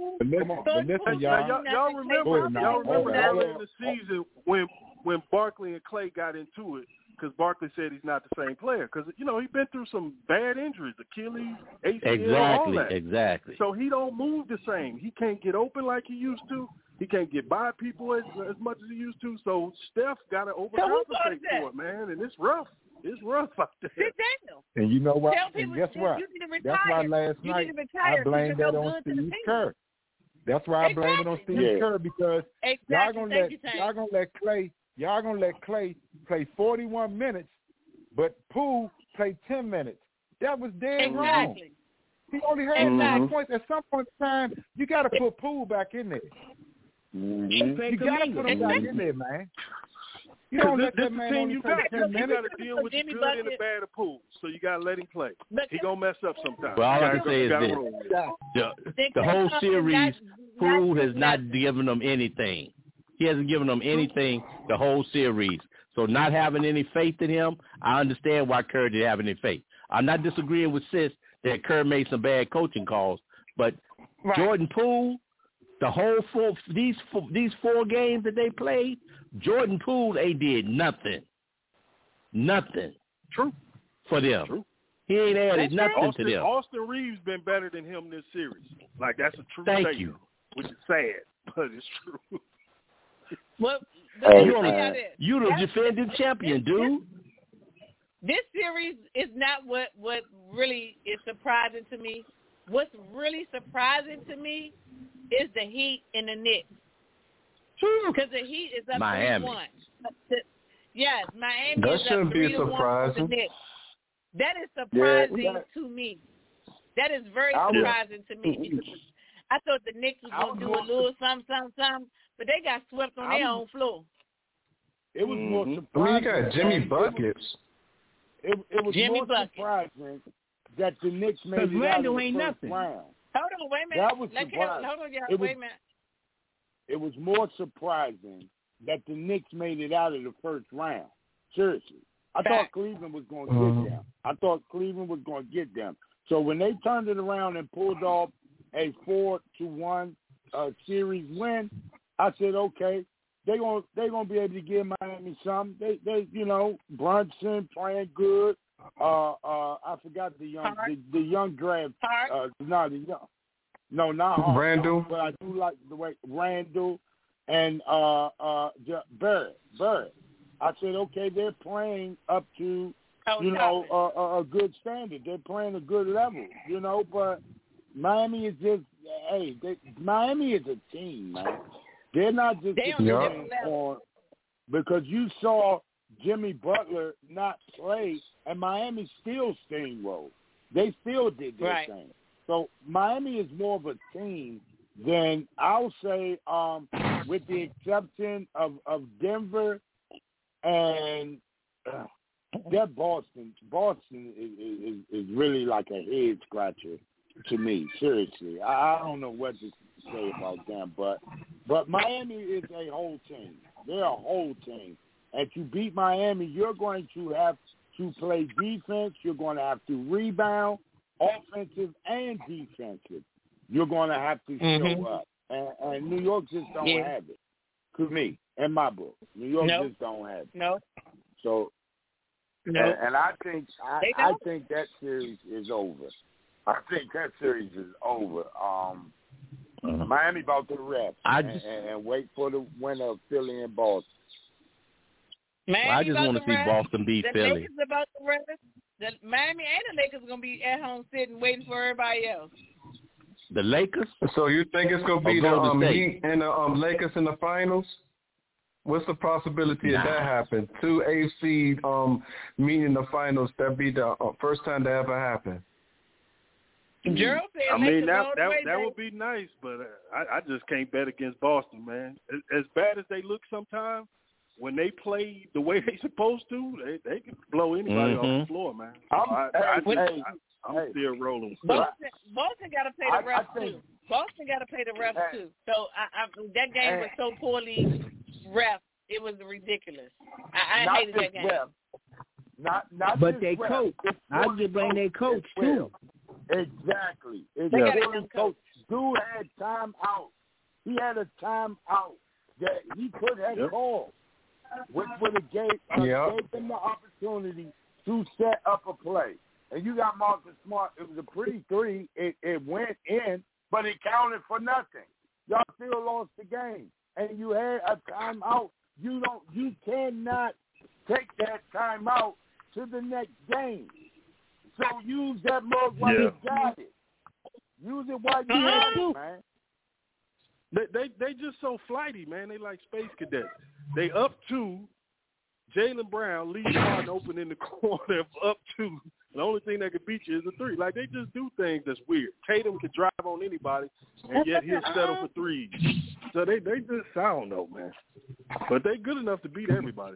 Y'all remember early in the season when Barkley and Klay got into it, because Barkley said he's not the same player. Because, he's been through some bad injuries, Achilles, ACL, all that. Exactly. So he don't move the same. He can't get open like he used to. He can't get by people as much as he used to. So Steph got to overcompensate for it, man, and it's rough. It's rough out there. Sit down. And you know what? Tell And people guess what? You need to retire. That's why last night I blamed that on Steve Kerr. That's why I blame it on Steve Kerr because y'all gonna let Clay play 41 minutes, but Poole played 10 minutes. That was dead wrong. He only had 9 points. At some point in time, you got to put Poole back in there. You got to put him back in there, man. You don't let that man only play 10 minutes. You got to deal with the good and the bad of Poole, so you got to let him play. He gonna mess up sometimes. Well, all I can say is this: the whole series, Poole has not given them anything. He hasn't given them anything the whole series. So not having any faith in him, I understand why Kerr didn't have any faith. I'm not disagreeing with Sis that Kerr made some bad coaching calls, but Jordan Poole, the whole these 4 games that they played, Jordan Poole, they did nothing. True. For them. True. He ain't added nothing to them. Austin Reeves been better than him this series. Like, that's a true Thank statement, you. which is sad, but it's true. Well, you the defending champion, dude. This series is not what really is surprising to me. What's really surprising to me is the Heat and the Knicks. Because the Heat is up 3-1. Yes, Miami that is shouldn't up 3-1 be surprising. the Knicks. That is surprising to me. That is very surprising to me. Because I thought the Knicks was going to do a little something, but they got swept on their own floor. It was more surprising. I mean, you got Jimmy Buckets. It was more surprising that the Knicks made it out of the first round. Hold on, wait a minute. That was surprising. Hold on, y'all. Wait a minute. It was more surprising that the Knicks made it out of the first round. Seriously. I thought Cleveland was going to get them. So when they turned it around and pulled off a 4-1 series win, I said, okay, they're gonna be able to give Miami some. They Brunson playing good. I forgot the young draft. Not Randall. But I do like the way Randall and Barrett. I said, okay, they're playing up to a good standard. They're playing a good level, But Miami is just Miami is a team, man. They're not just on because you saw Jimmy Butler not play, and Miami still steamrolled. They still did their thing. So Miami is more of a team than I'll say, with the exception of Denver and that Boston. Boston is really like a head scratcher to me. Seriously, I don't know what to say about them, but Miami is a whole team. They're a whole team, and to beat Miami, you're going to have to play defense. You're going to have to rebound, offensive and defensive. You're going to have to show up, and New York just don't have it. To me, in my book, New York just don't have it. So, and I think I think that series is over. I think that series is over. Miami about to rest and wait for the winner of Philly and Boston. I just want to see Boston beat Philly. Lakers about to rest. The Miami and the Lakers are going to be at home sitting waiting for everybody else. The Lakers? So you think it's going to be the Heat and the Lakers in the finals? What's the possibility of that happen? 2 AFC meeting in the finals. That'd be the first time that ever happened. Gerald said I mean, that would be nice, but I just can't bet against Boston, man. As bad as they look sometimes, when they play the way they're supposed to, they can blow anybody off the floor, man. I'm still rolling. Boston got to pay the refs too. Boston got to pay the refs too. So that game was so poorly ref, it was ridiculous. I hated that game. But they coach. I just blame their coach too. Exactly. Coach. Dude had time out. He had a time out that he could have called, which would have gave them the opportunity to set up a play. And you got Marcus Smart. It was a pretty three. It went in, but it counted for nothing. Y'all still lost the game. And you had a timeout. You cannot take that timeout to the next game. So use that mug while you got it. Use it while you got it, man. They just so flighty, man. They like space cadets. They up 2. Jaylen Brown leaves Harden open in the corner, up 2. The only thing that could beat you is a 3. Like, they just do things that's weird. Tatum can drive on anybody, and yet he'll settle for 3s. So they just, I don't know, man. But they good enough to beat everybody.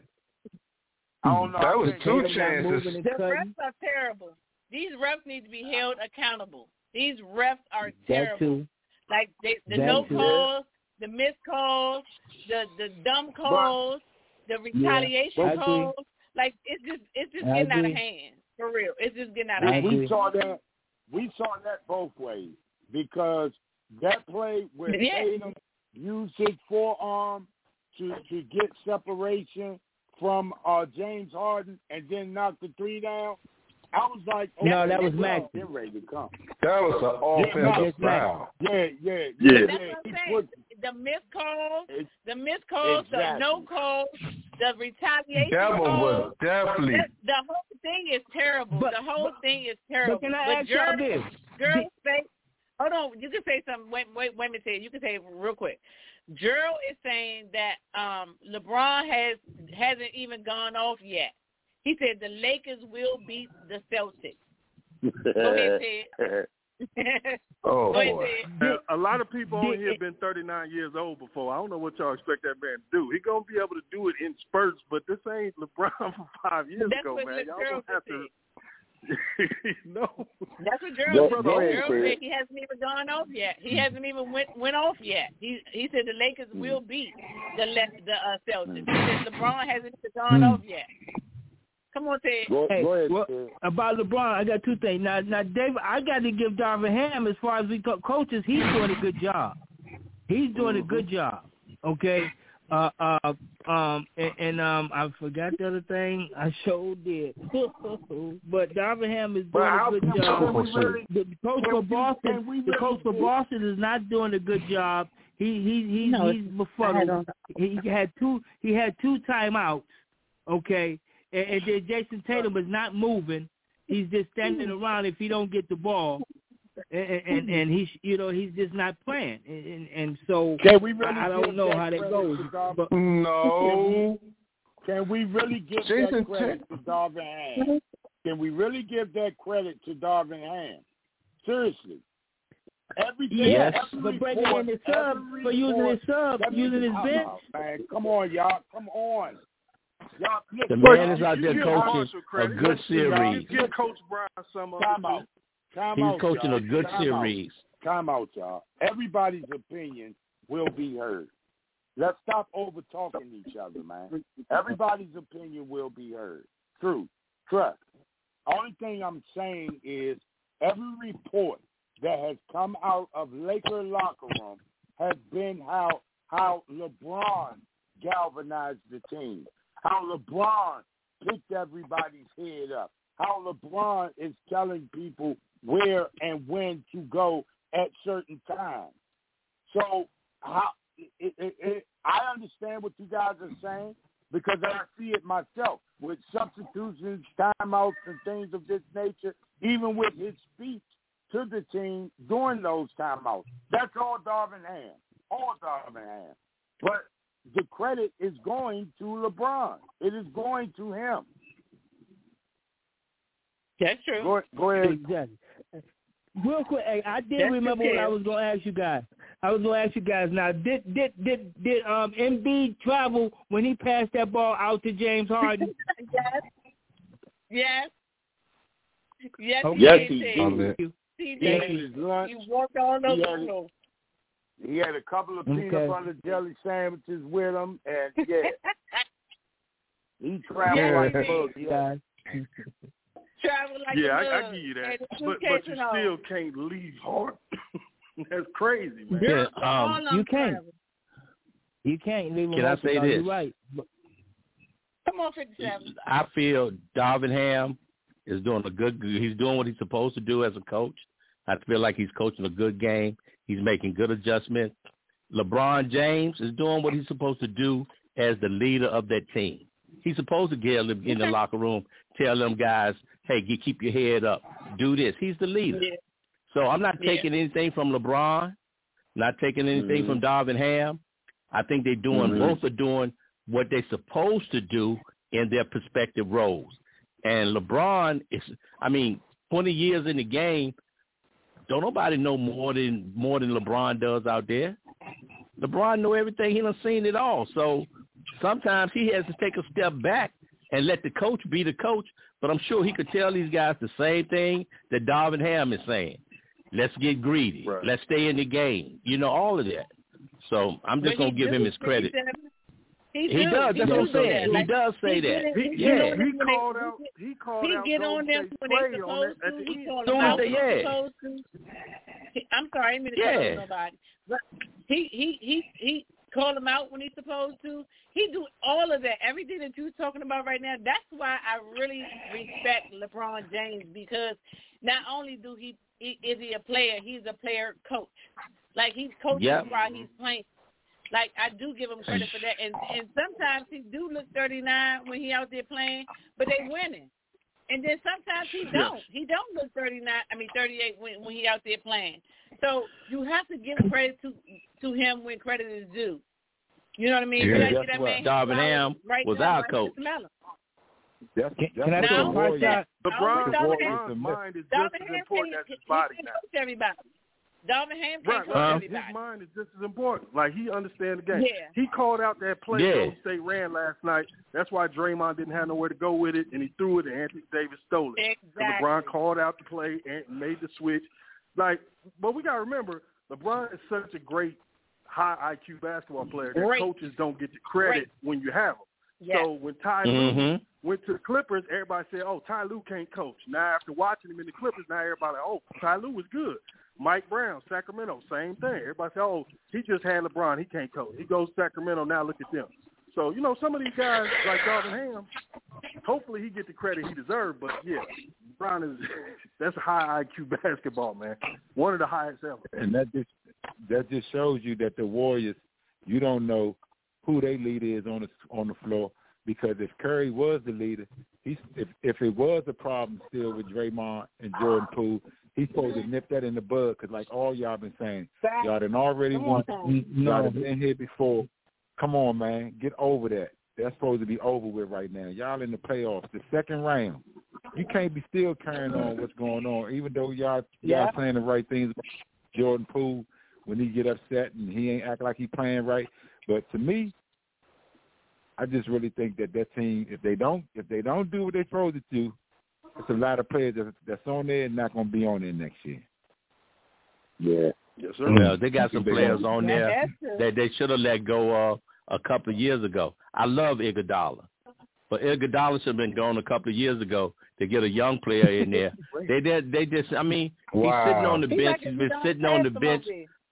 I don't know. That was 2 chances. The refs are terrible. These refs need to be held accountable. These refs are terrible. Like, the no calls, the missed calls, the dumb calls, the retaliation calls. Like, it's just getting out of hand. For real. It's just getting out of hand. We saw that both ways, because that play where Tatum used his forearm to get separation from James Harden and then knock the 3 down. I was like, no, that was Max. Get ready to come. That was an offensive foul. Yeah. That's what I'm saying. The missed calls, the no calls, the retaliation that one calls. was definitely. The whole thing is terrible. But can I ask y'all this? Girls say, hold on, you can say something. Wait a minute. You can say it real quick. Gerald is saying that LeBron hasn't even gone off yet. He said the Lakers will beat the Celtics. Go ahead, Ted. Oh, Go ahead, boy. Ted. A lot of people on here have been 39 years old before. I don't know what y'all expect that man to do. He's going to be able to do it in spurts, but this ain't LeBron from 5 years ago, man. Y'all don't have to. No. That's what Gerald said. Gerald said he hasn't even gone off yet. He hasn't even went off yet. He said the Lakers will beat the Celtics. He said LeBron hasn't even gone off yet. Come on, Ted. Go ahead, well, Ted. About LeBron, I got 2 things. Now, David, I got to give Darvin Ham, as far as we coaches, he's doing a good job. He's doing a good job. Okay. I forgot the other thing. I sure did. But Darvin Ham is doing a good job. The coach for Boston is not doing a good job. He's befuddled. He had 2 timeouts. Okay. And then Jason Tatum is not moving. He's just standing around if he don't get the ball, and he's just not playing. And so I don't know how that goes. But no. Can we really give that credit to Darvin Ham? Can we really give that credit to Darvin Ham? Seriously. Yes, but bringing in the sub, for using his sub, using his bench. Man, come on, y'all. Come on. The man is out there coaching a good series. Give Coach Brown some of it. He's coaching a good series. Time out, y'all. Everybody's opinion will be heard. Let's stop over-talking each other, man. Everybody's opinion will be heard. Trust. Only thing I'm saying is every report that has come out of Laker locker room has been how LeBron galvanized the team. How LeBron picked everybody's head up. How LeBron is telling people where and when to go at certain times. So I understand what you guys are saying because I see it myself with substitutions, timeouts, and things of this nature, even with his speech to the team during those timeouts. That's all Darvin Ham. But the credit is going to LeBron. It is going to him. That's true. Go ahead. Exactly. Real quick, I did remember what I was going to ask you guys. Now, did Embiid travel when he passed that ball out to James Harden? Yes. Yes, he did. He did. He walked all over the floor. He had a couple of peanut butter jelly sandwiches with him, and he traveled like a bug. Travel like a bug. I give you that. But you still can't leave hard. That's crazy, man. You can't. You can't leave him. Can I say this? You're right. Come on, 57. I feel Darvin Ham is doing he's doing what he's supposed to do as a coach. I feel like he's coaching a good game. He's making good adjustments. LeBron James is doing what he's supposed to do as the leader of that team. He's supposed to get in the locker room, tell them guys, hey, keep your head up, do this. He's the leader. Yeah. So I'm not taking anything from LeBron, not taking anything from Darvin Ham. I think they're doing both are doing what they're supposed to do in their respective roles. And LeBron is, 20 years in the game, don't nobody know more than LeBron does out there. LeBron know everything. He done seen it all. So sometimes he has to take a step back and let the coach be the coach. But I'm sure he could tell these guys the same thing that Darvin Ham is saying. Let's get greedy. Right. Let's stay in the game. All of that. So I'm just going to give him his credit. He does. That's what I'm saying. He does say that. He called out. He get on them when they supposed to. He called them out when they supposed to. I'm sorry, I didn't mean to cut off nobody. But he called them out when he's supposed to. He do all of that. Everything that you're talking about right now. That's why I really respect LeBron James, because not only is he a player, he's a player coach. Like, he's coaching while he's playing. Like, I do give him credit for that. And sometimes he do look 39 when he out there playing, but they winning. And then sometimes he don't. He don't look 38 when he out there playing. So you have to give credit to him when credit is due. You know what I mean? Yeah. Darvin Ham was our coach. Can I throw a hard shot? LeBron's mind is just as important as his body now. Everybody. Darvin Ham can't coach everybody. His mind is just as important. Like, he understands the game. Yeah. He called out that play Golden State ran last night. That's why Draymond didn't have nowhere to go with it, and he threw it, and Anthony Davis stole it. Exactly. LeBron called out the play and made the switch. Like, but we got to remember, LeBron is such a great high IQ basketball player that coaches don't get the credit when you have them. Yes. So when Ty Lue went to the Clippers, everybody said, oh, Ty Lue can't coach. Now, after watching him in the Clippers, now everybody like, oh, Ty Lue was good. Mike Brown, Sacramento, same thing. Everybody said, oh, he just had LeBron. He can't coach. He goes to Sacramento. Now look at them. So, some of these guys like Darvin Ham, hopefully he get the credit he deserves. But, yeah, LeBron that's high IQ basketball, man. One of the highest ever. And that just shows you that the Warriors, you don't know who their leader is on the floor, because if Curry was the leader, if it was a problem still with Draymond and Jordan Poole, he's supposed to nip that in the bud, because like all y'all been saying, y'all done already won. Y'all have been here before. Come on, man. Get over that. That's supposed to be over with right now. Y'all in the playoffs, the second round. You can't be still carrying on what's going on, even though y'all saying the right things about Jordan Poole when he get upset and he ain't act like he playing right. But to me, I just really think that team, if they don't do what they're supposed to do, it's a lot of players that's on there and not going to be on there next year. Yeah. Yes, sir. Well, they got some players on there that they should have let go a couple of years ago. I love Iguodala, but Iguodala should have been gone a couple of years ago to get a young player in there. They just, he's sitting on the bench. He's been sitting on the bench.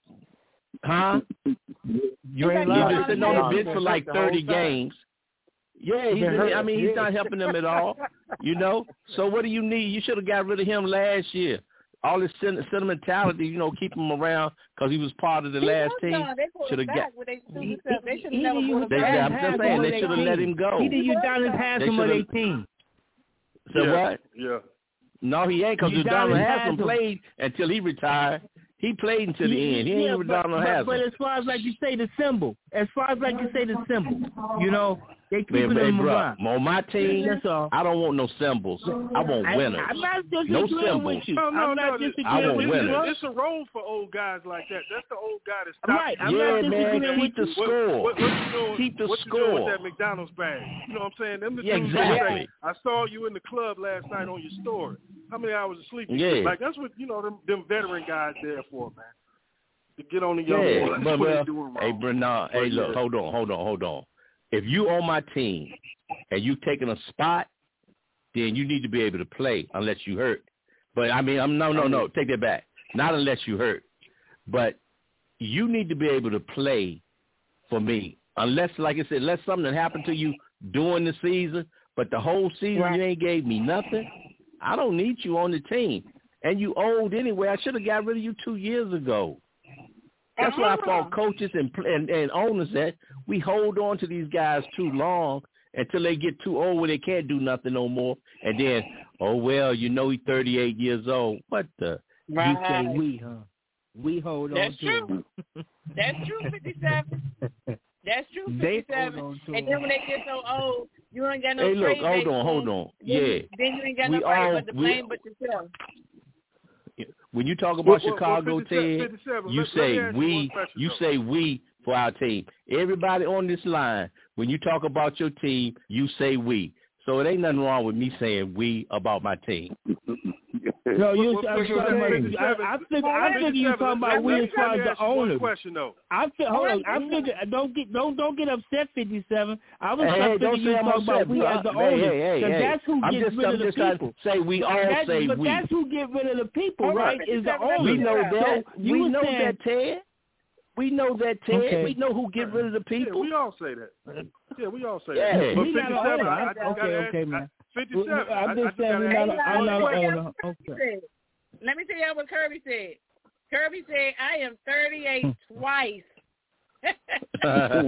Huh? He's been sitting on the bench for like 30 games. Yeah, he's not helping them at all, So what do you need? You should have got rid of him last year. All this sentimentality, keep him around because he was part of the last team. Should have got. They should have never I'm just saying they should have let him go. Either Udonis Haslem or their team. So what? Yeah. No, he ain't, because Udonis Haslem played until he retired. He played until the end. He ain't even Udonis Haslem. But as far as you say the symbol, they keep him around. On my team, I don't want no symbols. I want winners. I'm not no symbols. I'm not I want winners. It's a role for old guys like that. That's the old guy that's right. Keep the score. What you doing? Keep the what score. You doing with that McDonald's bag? You know what I'm saying? Them the dudes exactly. Say, I saw you in the club last night on your story. How many hours of sleep? Yeah. Like, that's what them veteran guys there for, man. To get on the young boys. What they doing wrong. Hey, Bernard. Hey, look. Hold on. If you on my team and you taking a spot, then you need to be able to play unless you hurt. But no, take that back. Not unless you hurt. But you need to be able to play for me. Unless, like I said, unless something happened to you during the season, but the whole season you ain't gave me nothing, I don't need you on the team. And you old anyway. I should have got rid of you 2 years ago. That's why I thought coaches and owners that we hold on to these guys too long, until they get too old where they can't do nothing no more. And then, oh, well, you know he's 38 years old. What the? Right. You say we, huh? We hold That's on to true. That's true, 57. That's true, 57. And then when they get so old, you ain't got no Hey, look, trade hold on. Yeah. Then you ain't got nobody but to blame but yourself. When you talk about Chicago, 57, Ted, you say we. You say we for our team. Everybody on this line, when you talk about your team, you say we. So it ain't nothing wrong with me saying we about my team. No, you. I think you talking about we as far as the owners. Hold on. I figure don't get upset, 57. I was thinking you talking about we as the owners, because that's who gets rid of the people. Say we all say but we. That's who get rid of the people, right? Is the owners. We know that. We know that, Ted. We know that, Ted. Okay. We know who get rid of the people. Yeah, we all say that. Yeah, we all say yeah. that. But we 57, okay, man. 57. I'm just saying I'm not an owner. Okay. Let me tell you what Kirby said. Kirby said, I am 38 twice. Yeah,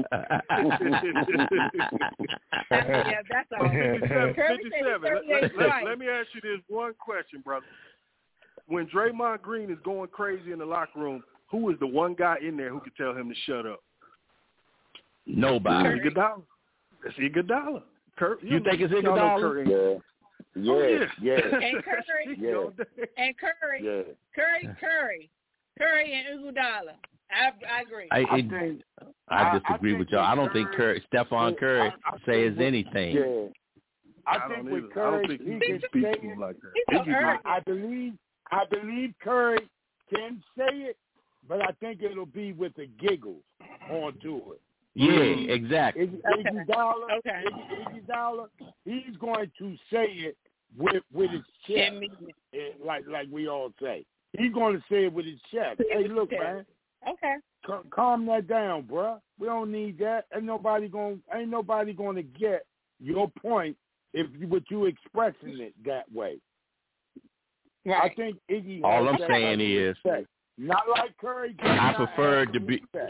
that's all. 57. Let me ask you this one question, brother. When Draymond Green is going crazy in the locker room, who is the one guy in there who can tell him to shut up? Nobody. It's Iguodala. You think it's Iguodala? Yeah. Yeah. And Curry. And Curry. Yeah. Curry and Iguodala. I agree. I disagree with y'all. I don't think Stephon Curry says anything. Yeah. I think with Curry, he can say it like that. I believe Curry can say it, but I think it'll be with the giggles onto it. Yeah, exactly. Iguodala, he's going to say it with his chest, like we all say. He's going to say it with his chest. Hey, look, man. Okay. Calm that down, bruh. We don't need that. Ain't nobody gonna get your point if you expressing it that way. Right. I think Iggy. All I'm saying is, not like Curry. I prefer to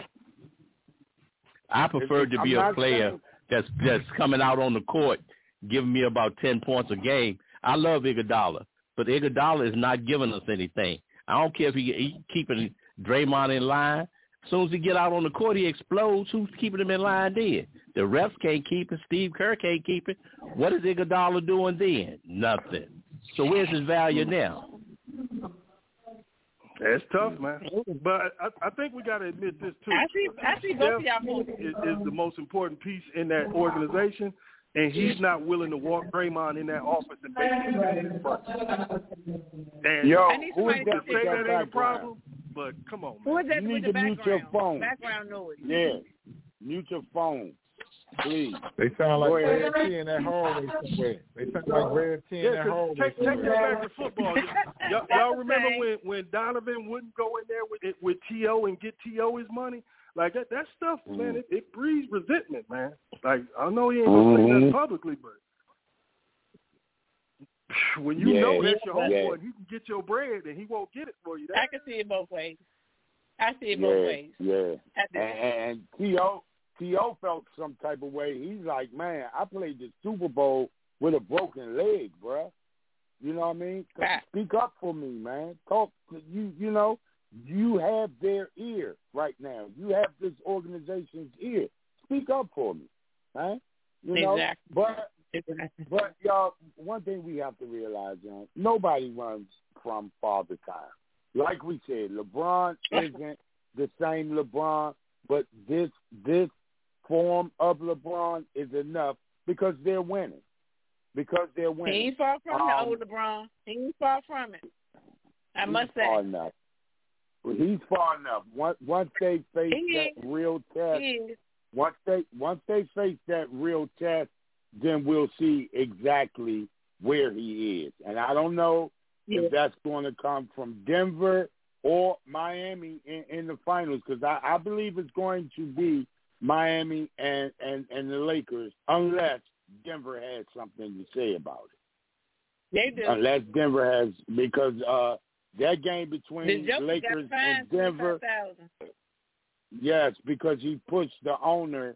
be a player that's coming out on the court, giving me about 10 points a game. I love Iguodala, but Iguodala is not giving us anything. I don't care if he keeping Draymond in line. As soon as he get out on the court, he explodes. Who's keeping him in line then? The refs can't keep it. Steve Kerr can't keep it. What is Iguodala doing then? Nothing. So where's his value now? It's tough, man. But I think we got to admit this, too. I see both of y'all is the most important piece in that organization, and he's not willing to walk Draymond in that office and make it first. And who is that? Say that ain't a problem, but come on, man. Who is that you need with to the mute your phone. Background noise. Yeah, mute your phone, please. They sound like Red T in that hallway somewhere. They sound like Red T in that hallway. Take that back to football. Y'all remember when Donovan wouldn't go in there with T.O. and get T.O. his money? Like that stuff, man, it breeds resentment, man. Like, I know he ain't going to say that publicly, but when you know that's your homeboy and he can get your bread and he won't get it for you. I can see it both ways. Yeah. And T.O. felt some type of way. He's like, man, I played the Super Bowl with a broken leg, bruh. You know what I mean? Speak up for me, man. Talk to you know. You have their ear right now. You have this organization's ear. Speak up for me, right? You know, but y'all, one thing we have to realize, y'all, nobody runs from Father Time. Like we said, LeBron isn't the same LeBron, but this form of LeBron is enough because they're winning. He ain't far from the old LeBron. He ain't far from it. I must say. Far enough. He's far enough. Once they face that real test, once they face that real test, then we'll see exactly where he is. And I don't know if that's going to come from Denver or Miami in the finals, because I believe it's going to be Miami and the Lakers, unless Denver has something to say about it. They do. Unless Denver has, because that game between Lakers and Denver, yes, because he pushed the owner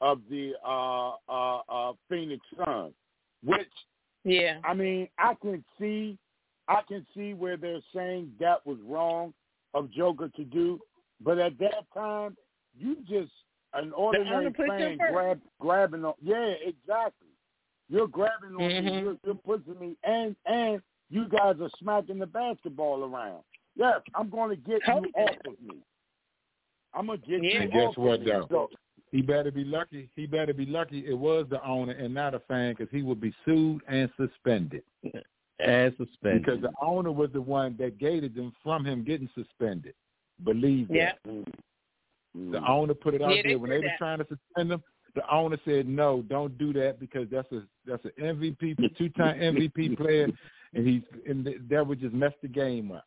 of the Phoenix Suns, which I mean, I can see where they're saying that was wrong of Joker to do, but at that time, you just an ordinary fan grabbing on. Yeah, exactly. You're grabbing on me. You're pushing me, and you guys are smacking the basketball around. Yes, I'm going to get you off of me. I'm going to get you off of me. And guess what, though? So, he better be lucky. He better be lucky it was the owner and not a fan, because he would be sued and suspended. Because the owner was the one that gated them from him getting suspended. Believe that. The owner put it out there when they were trying to suspend him. The owner said, "No, don't do that, because that's an MVP, a two-time MVP player, and that would just mess the game up."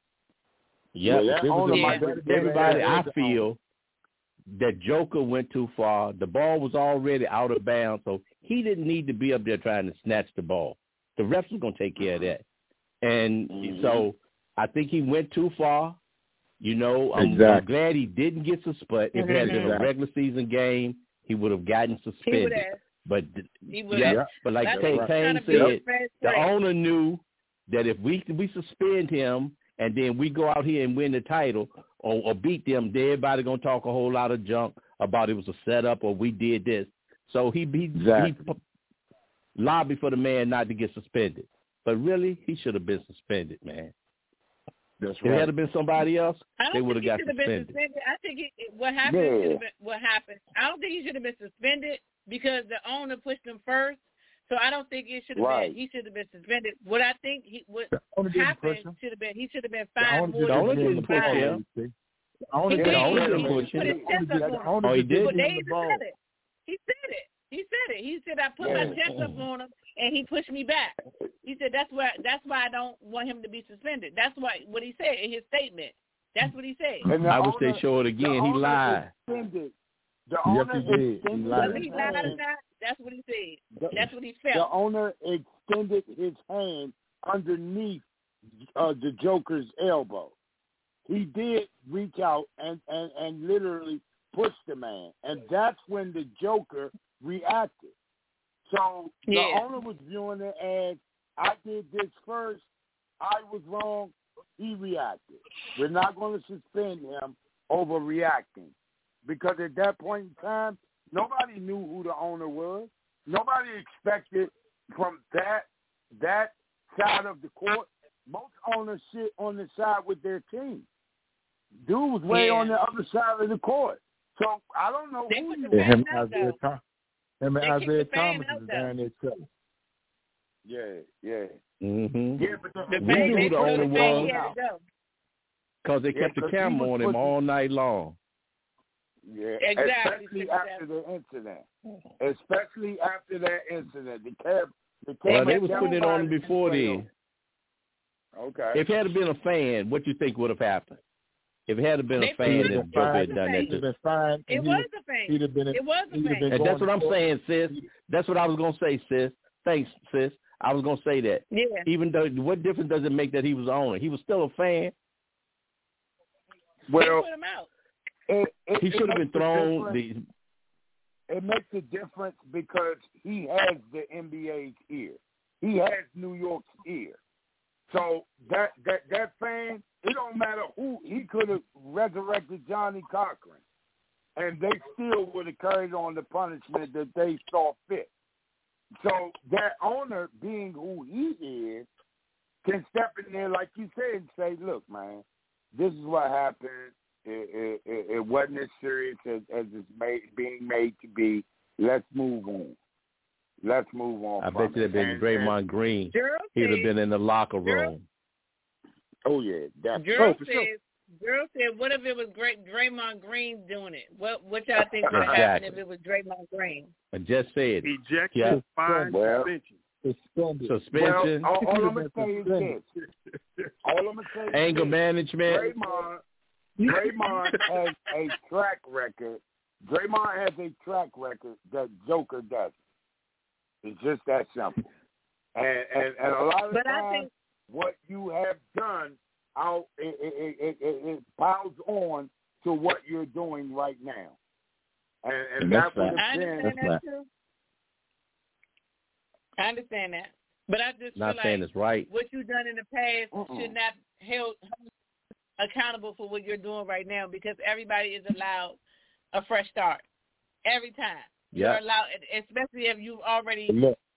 Everybody, I feel that Joker went too far. The ball was already out of bounds, so he didn't need to be up there trying to snatch the ball. The refs was going to take care of that. And so I think he went too far. You know, I'm glad he didn't get suspended. If it had been a regular season game, he would have gotten suspended. But like Tane said, the owner knew that if we suspend him and then we go out here and win the title or beat them, everybody going to talk a whole lot of junk about it was a setup or we did this. So he lobbied for the man not to get suspended. But really, he should have been suspended, man. That's right. If it had been somebody else, they would have got suspended. I think what happened should have been what happened. I don't think he should have been suspended because the owner pushed him first. So I don't think it should have been. He should have been suspended. What I think what happened should have been. He should have been fined more than $5. The owner didn't push him. Oh, he did. He said it. He said it. He said I put my chest up on him and he pushed me back. He said that's why I don't want him to be suspended. That's what he said in his statement. That's what he said. I wish they show it again. He lied. Yes, he did. He lied. Whether he lied or not, that's what he said. That's what he felt. The owner extended his hand underneath the Joker's elbow. He did reach out and literally push the man, and that's when the Joker reacted. So the owner was viewing it as, I did this first, I was wrong, he reacted. We're not going to suspend him over reacting, because at that point in time, nobody knew who the owner was. Nobody expected from that side of the court. Most owners sit on the side with their team. Dude was way on the other side of the court. So I don't know who you were. Him and Isaiah Thomas is down there too. Yeah. Mm-hmm. Yeah, but we knew who the owner was because they kept the camera on him all night long. Yeah, exactly. Especially after that incident. They was putting it on him before then. Okay. If it had been a fan, what you think would have happened? If it had been a fan, that Joker had done that. It was a fan. It was a fan. And that's what I'm saying, sis. That's what I was going to say, sis. Thanks, sis. I was going to say that. Yeah. Even though, what difference does it make that he was the owner? He was still a fan. Well, put him out. He should have been thrown. It makes a difference because he has the NBA's ear. He has New York's ear. So that fan, it don't matter who. He could have resurrected Johnny Cochran, and they still would have carried on the punishment that they saw fit. So that owner, being who he is, can step in there, like you said, and say, look, man, this is what happened. It wasn't as serious as it's being made to be. Let's move on. I bet you had been Draymond Green. He'd have been in the locker room. Oh, yeah. Girl said, what if it was Draymond Green doing it? What y'all think would happen if it was Draymond Green? I just said. Ejection, fine, suspension. Well, all I'm going to say is this. Anger management. Draymond has a track record. Draymond has a track record that Joker doesn't. It's just that simple. And a lot of times, what you have done, it piles on to what you're doing right now. And that would have been. I understand that. But I just not feel saying like it's right. what you've done in the past should not held accountable for what you're doing right now, because everybody is allowed a fresh start every time. You're allowed, especially if you've already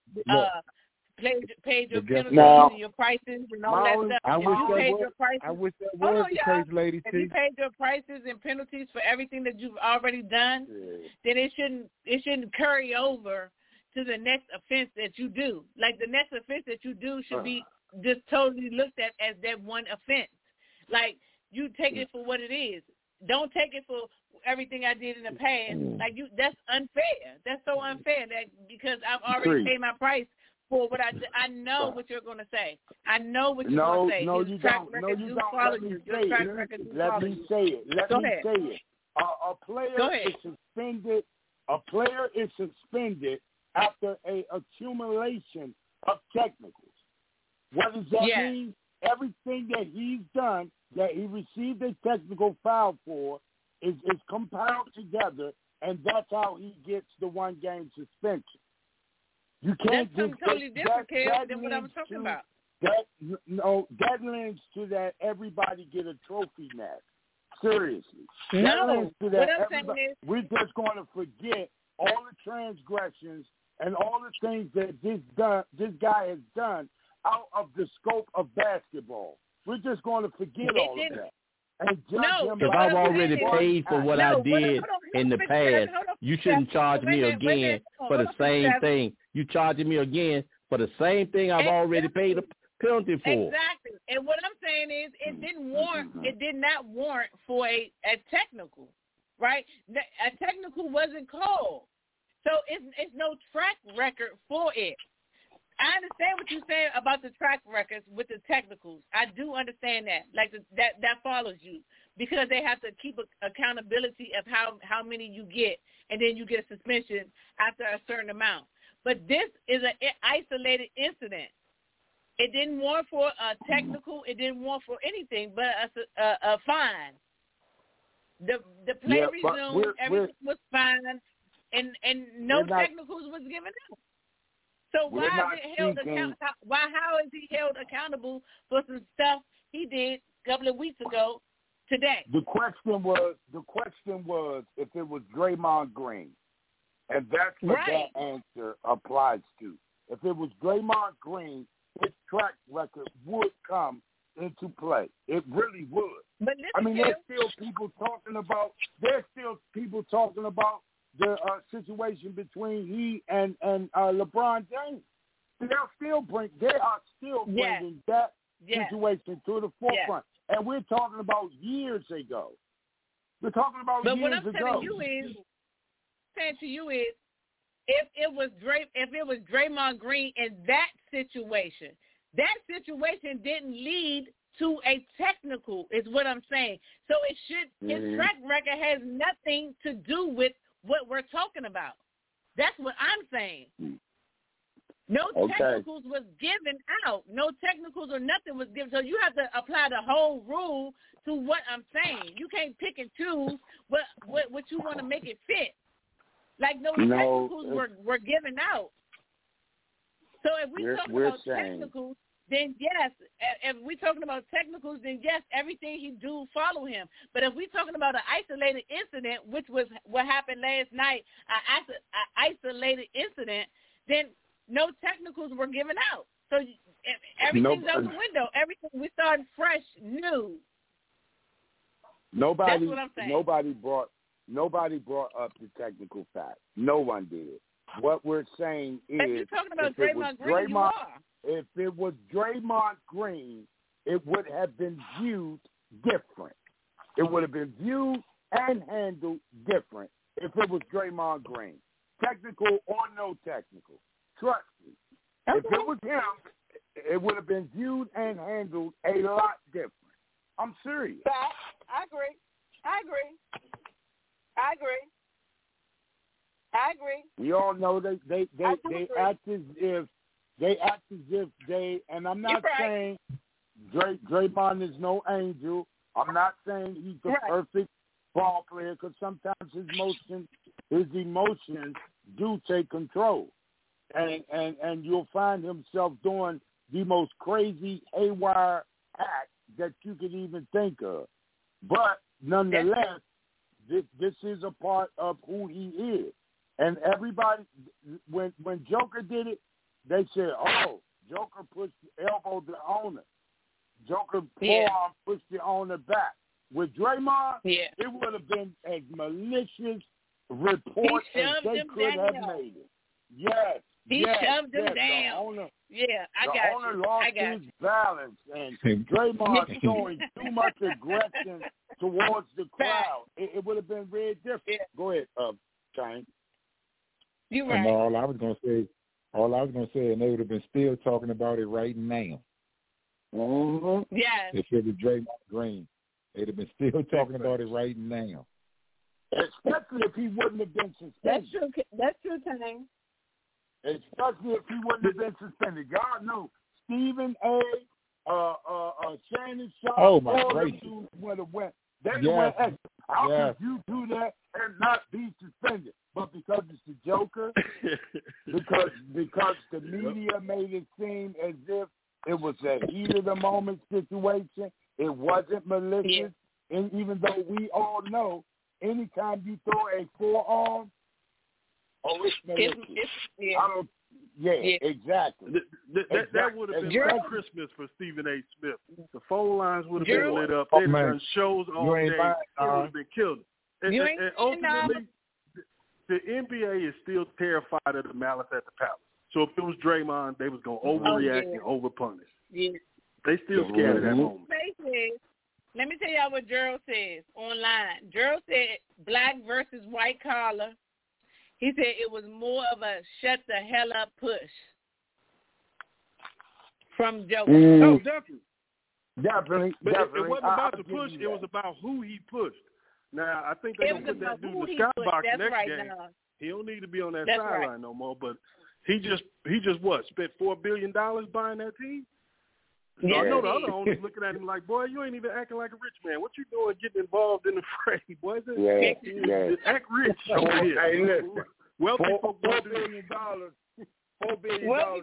paid your penalties and your prices and all that stuff. I wish that was the case, Lady T. If you paid your prices and penalties for everything that you've already done, then it shouldn't carry over to the next offense that you do. Like, the next offense that you do should be just totally looked at as that one offense. Like, you take it for what it is. Don't take it for everything I did in the past. Like, that's unfair. That's so unfair, that because I've already paid my price for what I did. I know what you're going to say. I know what you're going to say. No, you don't. No, you don't. Let me say it. Let me say it. A player is suspended. A player is suspended after a accumulation of technicals. What does that mean? Everything that he's done, that he received a technical foul for, is compiled together, and that's how he gets the 1-game suspension. You can't that's something totally different than what I was talking about. That links to that everybody get a trophy match. Seriously. No. What I'm saying is, we're just going to forget all the transgressions and all the things that this guy has done out of the scope of basketball. We're just going to forget all of that. If I've already paid for what I did in the past, you shouldn't charge me again for the same thing. You charging me again for the same thing I've already paid a penalty for. Exactly. And what I'm saying is, it did not warrant for a technical, right? A technical wasn't called. So it's no track record for it. I understand what you're saying about the track records with the technicals. I do understand that. Like, that follows you, because they have to keep accountability of how many you get, and then you get a suspension after a certain amount. But this is an isolated incident. It didn't warrant for a technical. It didn't warrant for anything but a fine. The play resumed. Everything was fine, and no technicals was given out. So how is he held accountable for some stuff he did a couple of weeks ago today? The question was if it was Draymond Green, and that's what that answer applies to. If it was Draymond Green, his track record would come into play. It really would. But there's still people talking about the situation between he and LeBron James. They are still bringing that situation to the forefront. And we're talking about years ago. We're talking about years ago. But what I'm saying to you is, if it was Draymond Green in that situation didn't lead to a technical, is what I'm saying. So his track record has nothing to do with what we're talking about. That's what I'm saying. No technicals was given out. No technicals or nothing was given. So you have to apply the whole rule to what I'm saying. You can't pick and choose what you want to make it fit. Like technicals were given out. So if we're talking about technicals, then yes. If we're talking about technicals, then yes, everything he do follow him. But if we're talking about an isolated incident, which was what happened last night, an isolated incident, then no technicals were given out. So everything's out the window. Everything, we started fresh, new. That's what I'm saying. Nobody brought up the technical fact. No one did. What we're saying is, if you're talking about Draymond Green, you are. If it was Draymond Green, it would have been viewed different. It would have been viewed and handled different if it was Draymond Green. Technical or no technical. Trust me. Okay. If it was him, it would have been viewed and handled a lot different. I'm serious. I agree. We all know they act as if they, and I'm not saying Draymond is no angel. I'm not saying he's the perfect ball player, because sometimes his motion his emotions do take control. And you'll find himself doing the most crazy haywire act that you could even think of. But nonetheless, this is a part of who he is. And everybody, when Joker did it, they said, oh, Joker pushed the elbow the owner. Joker forearm pushed the owner back. With Draymond, it would have been as malicious report as they could have made it. Yes. He shoved him down. Owner, I got you. The owner lost his balance, and Draymond showing too much aggression towards the crowd. It would have been very different. Yeah. Go ahead, Shane. You're right. And all I was gonna say, and they would have been still talking about it right now. Mm-hmm. Yes. If it was Draymond Green, they'd have been still talking about it right now. Especially if he wouldn't have been suspended. That's true, Tang. Especially if he wouldn't have been suspended. God knows. Stephen A., Shannon Sharp, oh my all gracious, them dudes would have went. They went, hey, how could you do that and not be suspended? But because it's the Joker, because the media made it seem as if it was a heat of the moment situation, it wasn't malicious. And even though we all know, anytime you throw a forearm, it's malicious. Exactly. That would have been like Christmas for Stephen A. Smith. The phone lines would have been lit up. They'd have done shows all day. It would have been killed. And ultimately, the NBA is still terrified of the malice at the palace. So if it was Draymond, they was going to overreact and overpunish. Yeah. They still scared of that moment. Let me tell y'all what Gerald says online. Gerald said black versus white collar. He said it was more of a shut the hell up push from Joker. Oh, definitely. Definitely. But it wasn't about the push. It was about who he pushed. Now, I think they're going to put that dude in the skybox next game. Now. He don't need to be on that sideline no more. But he just spent $4 billion buying that team? So I know the other owners looking at him like, boy, you ain't even acting like a rich man. What you doing getting involved in the fray, boy? Act rich over here. Hey, listen. Wealthy folks $4 billion. $4 billion.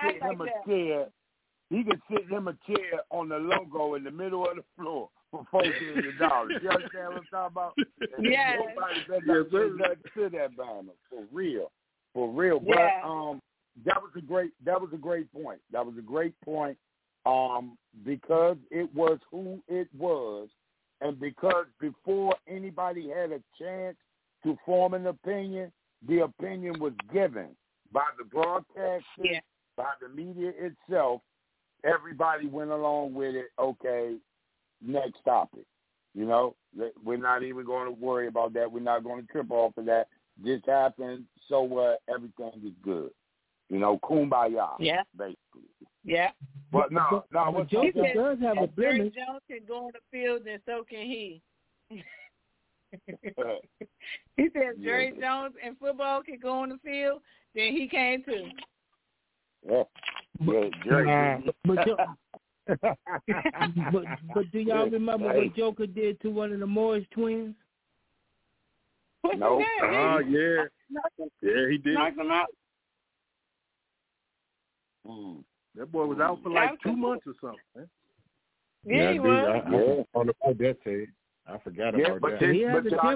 He could sit him a chair on the logo in the middle of the floor for $4 billion. You understand what I'm talking about? Yeah. Nobody better sit that by him. For real. But that was a great point. Because it was who it was, and because before anybody had a chance to form an opinion, the opinion was given by the broadcaster, by the media itself. Everybody went along with it. Okay, next topic. You know, we're not even going to worry about that. We're not going to trip off of that. This happened, so what? Everything is good. You know, kumbaya, basically. Yeah. But no, what Joker does have a Jerry blemish. Jones can go on the field, and so can he. He said Jerry Jones and football can go on the field, then he can too. But do y'all remember what Joker did to one of the Morris twins? No. Yeah, he did. Knock him out. That boy was out for like 2 months or something. Yeah, he was. On the put that tape. I forgot about that. Y'all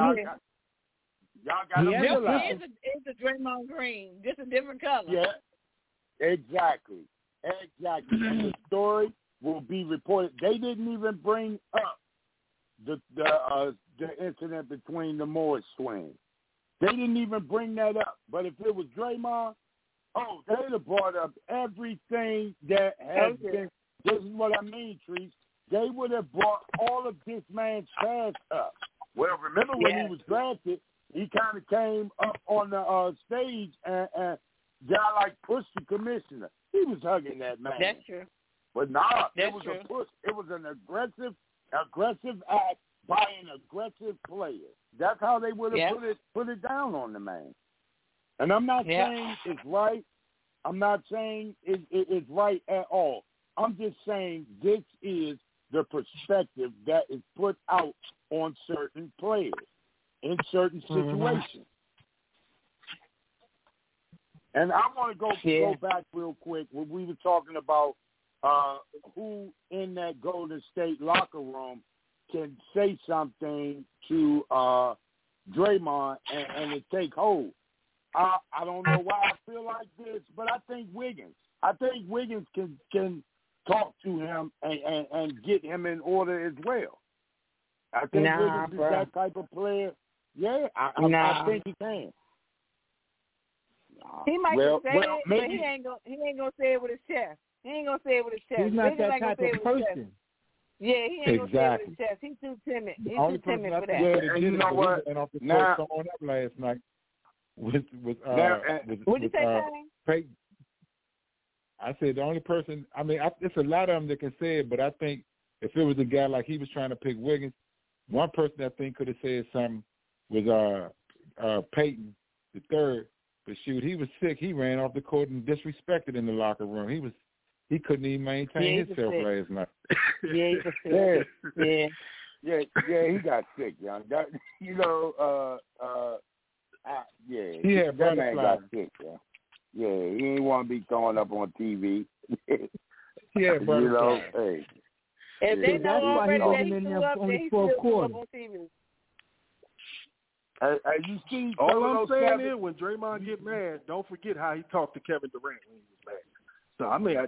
got to realize. It's a Draymond Green, just a different color. Yeah, exactly. And the story will be reported. They didn't even bring up the incident between the Morris twins. They didn't even bring that up. But if it was Draymond, they'd have brought up everything that has been. This is what I mean, Trees. They would have brought all of this man's past up. Well, remember when he was drafted, he kind of came up on the stage and guy like pushed the commissioner. He was hugging that man. That's true. But it was a push. It was an aggressive act by an aggressive player. That's how they would have put it down on the man. And I'm not saying it's right. I'm not saying it's right at all. I'm just saying this is the perspective that is put out on certain players. in certain situations. And I want to go back real quick when we were talking about who in that Golden State locker room can say something to Draymond and it take hold. I don't know why I feel like this, but I think Wiggins can talk to him and get him in order as well. I think Wiggins is that type of player. Yeah, I think he can. He might say it, but he ain't gonna say it with his chest. He ain't gonna say it with his chest. He's not that type of person. Yeah, he ain't gonna say it with his chest. He's too timid. He's too timid for that. Yeah, and you know what? And off the court someone up last night with what did you say, Peyton. I said the only person. I mean, it's a lot of them that can say it, but I think if it was a guy like he was trying to pick Wiggins, one person I think could have said something was Peyton the third. But shoot, he was sick. He ran off the court and disrespected in the locker room. He couldn't even maintain himself last night. Yeah, he was sick. Yeah, he got sick, young. He had that man got sick, yeah. Yeah, he ain't want to be throwing up on TV. Yeah, brother. You know, hey. If they know already that he threw up, then he still threw up on TV. You see, all I'm saying is when Draymond get mad, don't forget how he talked to Kevin Durant when he was mad. So I mean,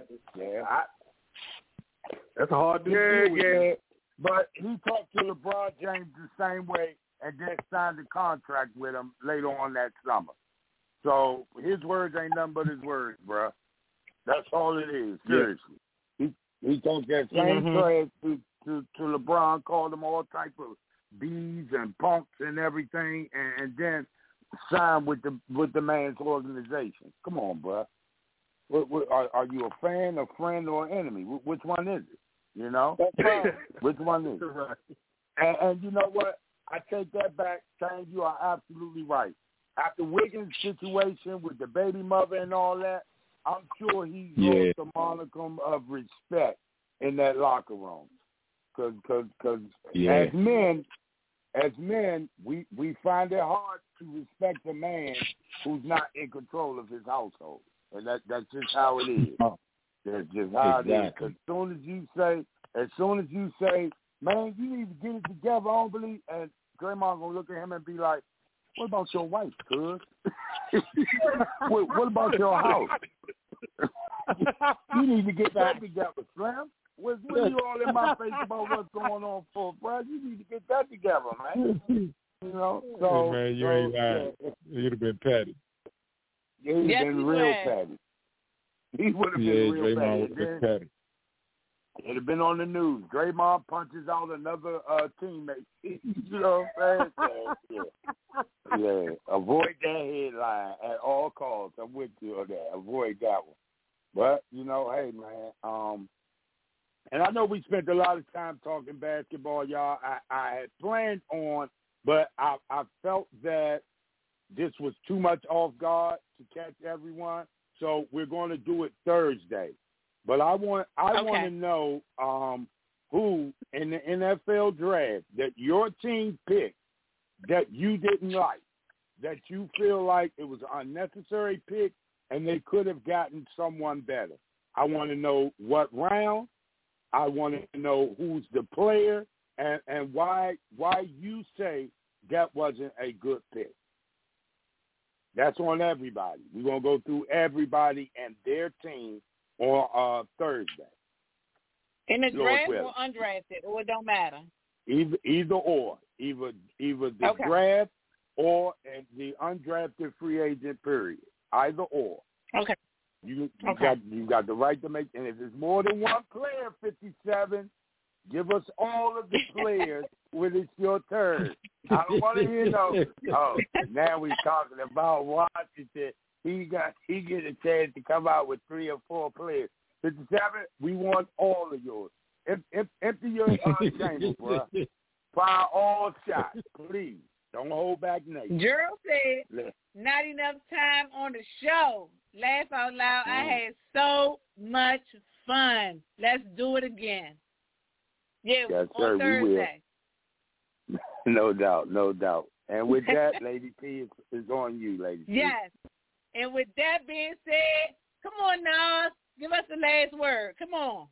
that's a hard thing to do with. Yeah, but he talked to LeBron James the same way, and then signed a contract with him later on that summer. So his words ain't nothing but his words, bro. That's all it is. Seriously, he talked that same trash to LeBron, called him all type of bees and punks and everything, and then signed with the man's organization. Come on, bro. Are you a fan, a friend, or an enemy? Which one is it? You know? Which one is it? Right. And you know what? I take that back, saying you are absolutely right. After Wiggins' situation with the baby mother and all that, I'm sure he lost the monicum of respect in that locker room. Because as men, we find it hard to respect a man who's not in control of his household. And that's just how it is. That's just how it is. Because as soon as you say, man, you need to get it together, I don't believe, and Draymond gonna look at him and be like, what about your wife, cuz? what about your house? You need to get that together, Slim. What are you all in my face about what's going on for, bro? You need to get that together, man. You know, so hey, man, you ain't lying. You'd have been petty. Yeah, he'd have been real petty. He would have been real petty. It'd have been on the news. Draymond punches out another teammate. You know what I'm saying? Yeah. Avoid that headline at all costs. I'm with you on that. Avoid that one. But, you know, hey, man, and I know we spent a lot of time talking basketball, y'all. I had planned on, but I felt that this was too much off guard to catch everyone, so we're going to do it Thursday. But I want to know who in the NFL draft that your team picked that you didn't like, that you feel like it was an unnecessary pick and they could have gotten someone better. I want to know what round. I want to know who's the player and why you say that wasn't a good pick. That's on everybody. We're going to go through everybody and their team on Thursday. In the draft or undrafted, or it don't matter? Either or. Either the draft or the undrafted free agent period. Either or. Okay. You got the right to make, and if it's more than one player, 57, give us all of the players when it's your turn. I don't want to hear now we're talking about Washington. He get a chance to come out with 3 or 4 players. 57, we want all of yours. Empty your chamber, bro. Fire all shots, please. Don't hold back nothing. Gerald said, not enough time on the show. Laugh out loud. I had so much fun. Let's do it again. Yeah, yes, on Thursday. We will. No doubt. And with that, Lady T is on you, Lady T. Yes. And with that being said, come on, Nas. Give us the last word. Come on.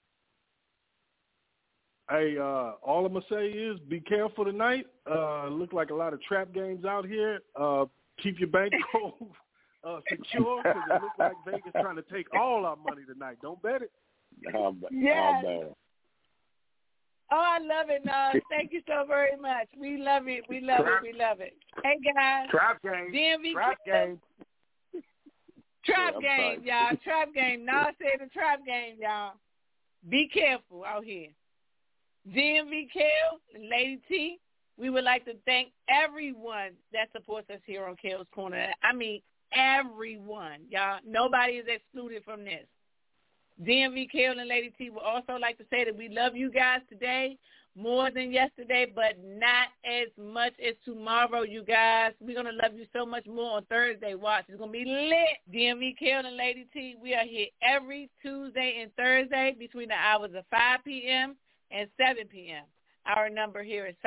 Hey, all I'm going to say is be careful tonight. Look like a lot of trap games out here. Keep your bankroll secure because it looks like Vegas trying to take all our money tonight. Don't bet it. Yes. Oh, I love it, Nas. Thank you so very much. We love it. We love it. We love it. Hey, guys. Trap game. DMV Trap game. Trap game, y'all. Trap game. Nas said the trap game, y'all. Be careful out here. DMV Kel and Lady T, we would like to thank everyone that supports us here on Kel's Corner. I mean, everyone, y'all. Nobody is excluded from this. DMV Kel and Lady T would also like to say that we love you guys today more than yesterday, but not as much as tomorrow, you guys. We're going to love you so much more on Thursday. Watch. It's going to be lit. DMV Kel and Lady T, we are here every Tuesday and Thursday between the hours of 5 p.m. and 7 p.m. Our number here is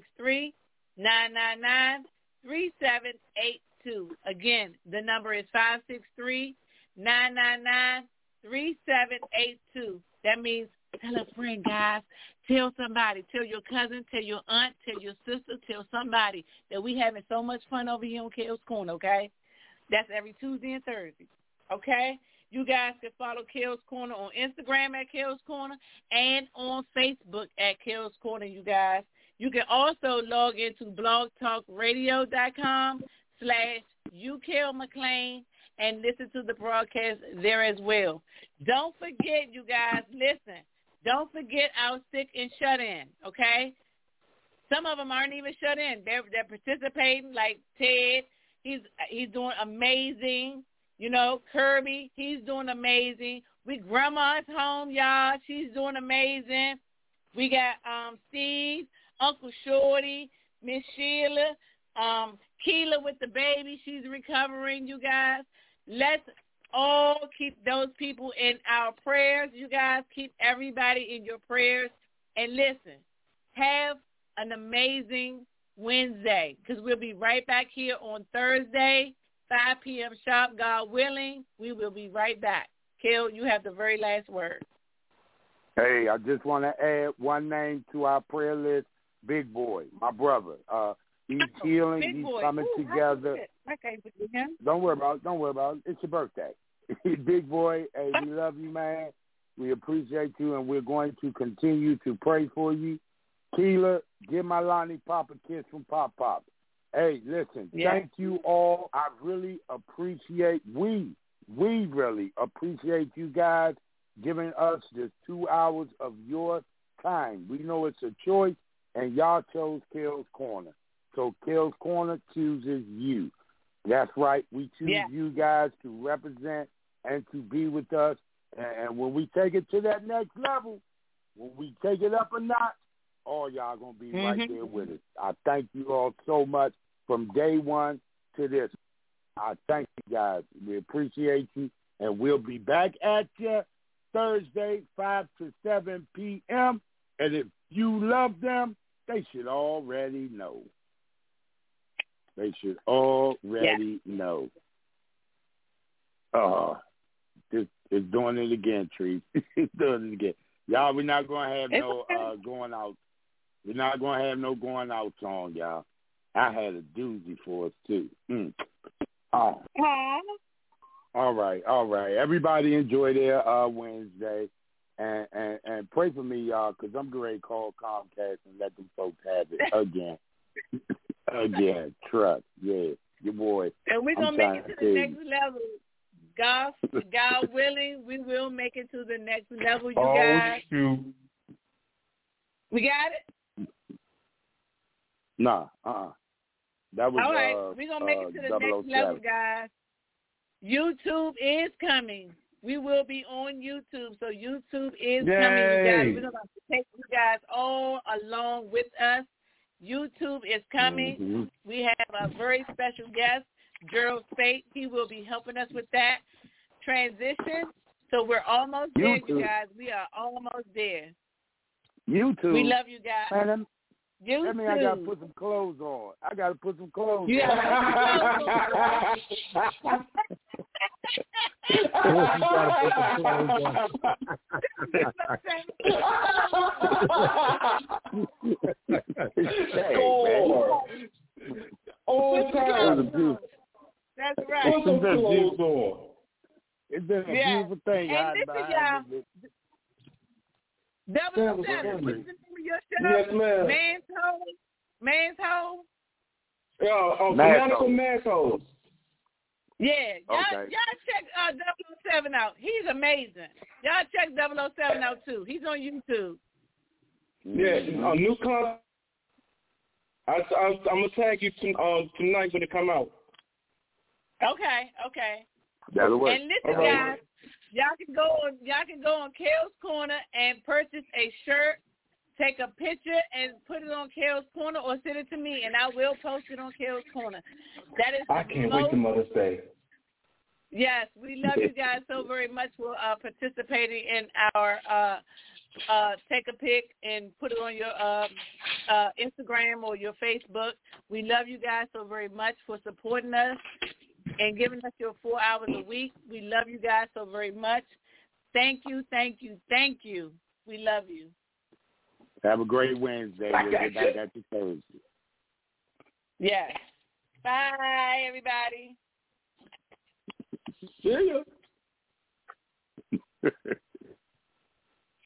563-999-3782. Again, the number is 563-999-3782. That means tell a friend, guys. Tell somebody. Tell your cousin. Tell your aunt. Tell your sister. Tell somebody that we having so much fun over here on Kel's Corner, okay? That's every Tuesday and Thursday, okay? You guys can follow Kel's Corner on Instagram at Kel's Corner and on Facebook at Kel's Corner, you guys. You can also log into blogtalkradio.com/UKelMcLean and listen to the broadcast there as well. Don't forget, you guys, listen. Don't forget our sick and shut in, okay? Some of them aren't even shut in. They're participating, like Ted. He's doing amazing. You know, Kirby, he's doing amazing. Grandma's home, y'all. She's doing amazing. We got Steve, Uncle Shorty, Miss Sheila, Keela with the baby. She's recovering, you guys. Let's all keep those people in our prayers, you guys. Keep everybody in your prayers. And listen, have an amazing Wednesday because we'll be right back here on Thursday, 5 p.m. sharp, God willing. We will be right back. Kel, you have the very last word. Hey, I just want to add one name to our prayer list, Big Boy, my brother. He's healing. He's coming together. Okay, with him. Don't worry about it. It's your birthday. Big Boy, hey, we love you, man. We appreciate you, and we're going to continue to pray for you. Keela, give my Lonnie Pop a kiss from Pop Pop. Hey, listen, Thank you all. I really appreciate, we really appreciate you guys giving us just 2 hours of your time. We know it's a choice, and y'all chose Kel's Corner. So Kel's Corner chooses you. That's right. We choose you guys to represent and to be with us. And when we take it to that next level, when we take it up a notch, all y'all going to be right there with us. I thank you all so much from day one to this. I thank you guys. We appreciate you. And we'll be back at you Thursday, 5 to 7 p.m. And if you love them, they should already know. They should already know. It's doing it again, Tree. It's doing it again. Y'all, we're not going to have no going out. We're not going to have no going out song, y'all. I had a doozy for us, too. Oh. All right. Everybody enjoy their Wednesday. And pray for me, y'all, because I'm going to call Comcast and let them folks have it again. Again, trust. Yeah, your boy. And we're going to make it to the next level. God willing, we will make it to the next level, you guys. Shoot. We got it? Nah, That was all right. We're going to make it to the next level, guys. YouTube is coming. We will be on YouTube, so YouTube is coming, you guys. We're going to take you guys all along with us. YouTube is coming. We have a very special guest, Gerald Spate. He will be helping us with that transition. So we're almost there, you guys. We are almost there. YouTube. We love you guys. That means I got to put some clothes on. I got to put some clothes on. You got All time. That's right. Put some clothes on. It's been a beautiful thing. And this is y'all. 007. What's the name of your show? Yes, ma'am. Man's Hole? Fanatical Man's Yeah. Y'all check 007 out. He's amazing. Y'all check 007 out, too. He's on YouTube. Yeah, a new content. I'm going to tag you tonight when it come out. Okay. That'll work. And listen, guys, y'all can go on Kale's Corner and purchase a shirt, take a picture, and put it on Kale's Corner, or send it to me, and I will post it on Kale's Corner. That is. I can't wait to Mother's Day. Yes, we love you guys so very much for participating in our take a pic and put it on your Instagram or your Facebook. We love you guys so very much for supporting us and giving us your 4 hours a week. We love you guys so very much. Thank you. We love you. Have a great Wednesday. We'll get back at you Thursday. Yes. Bye, everybody. See ya.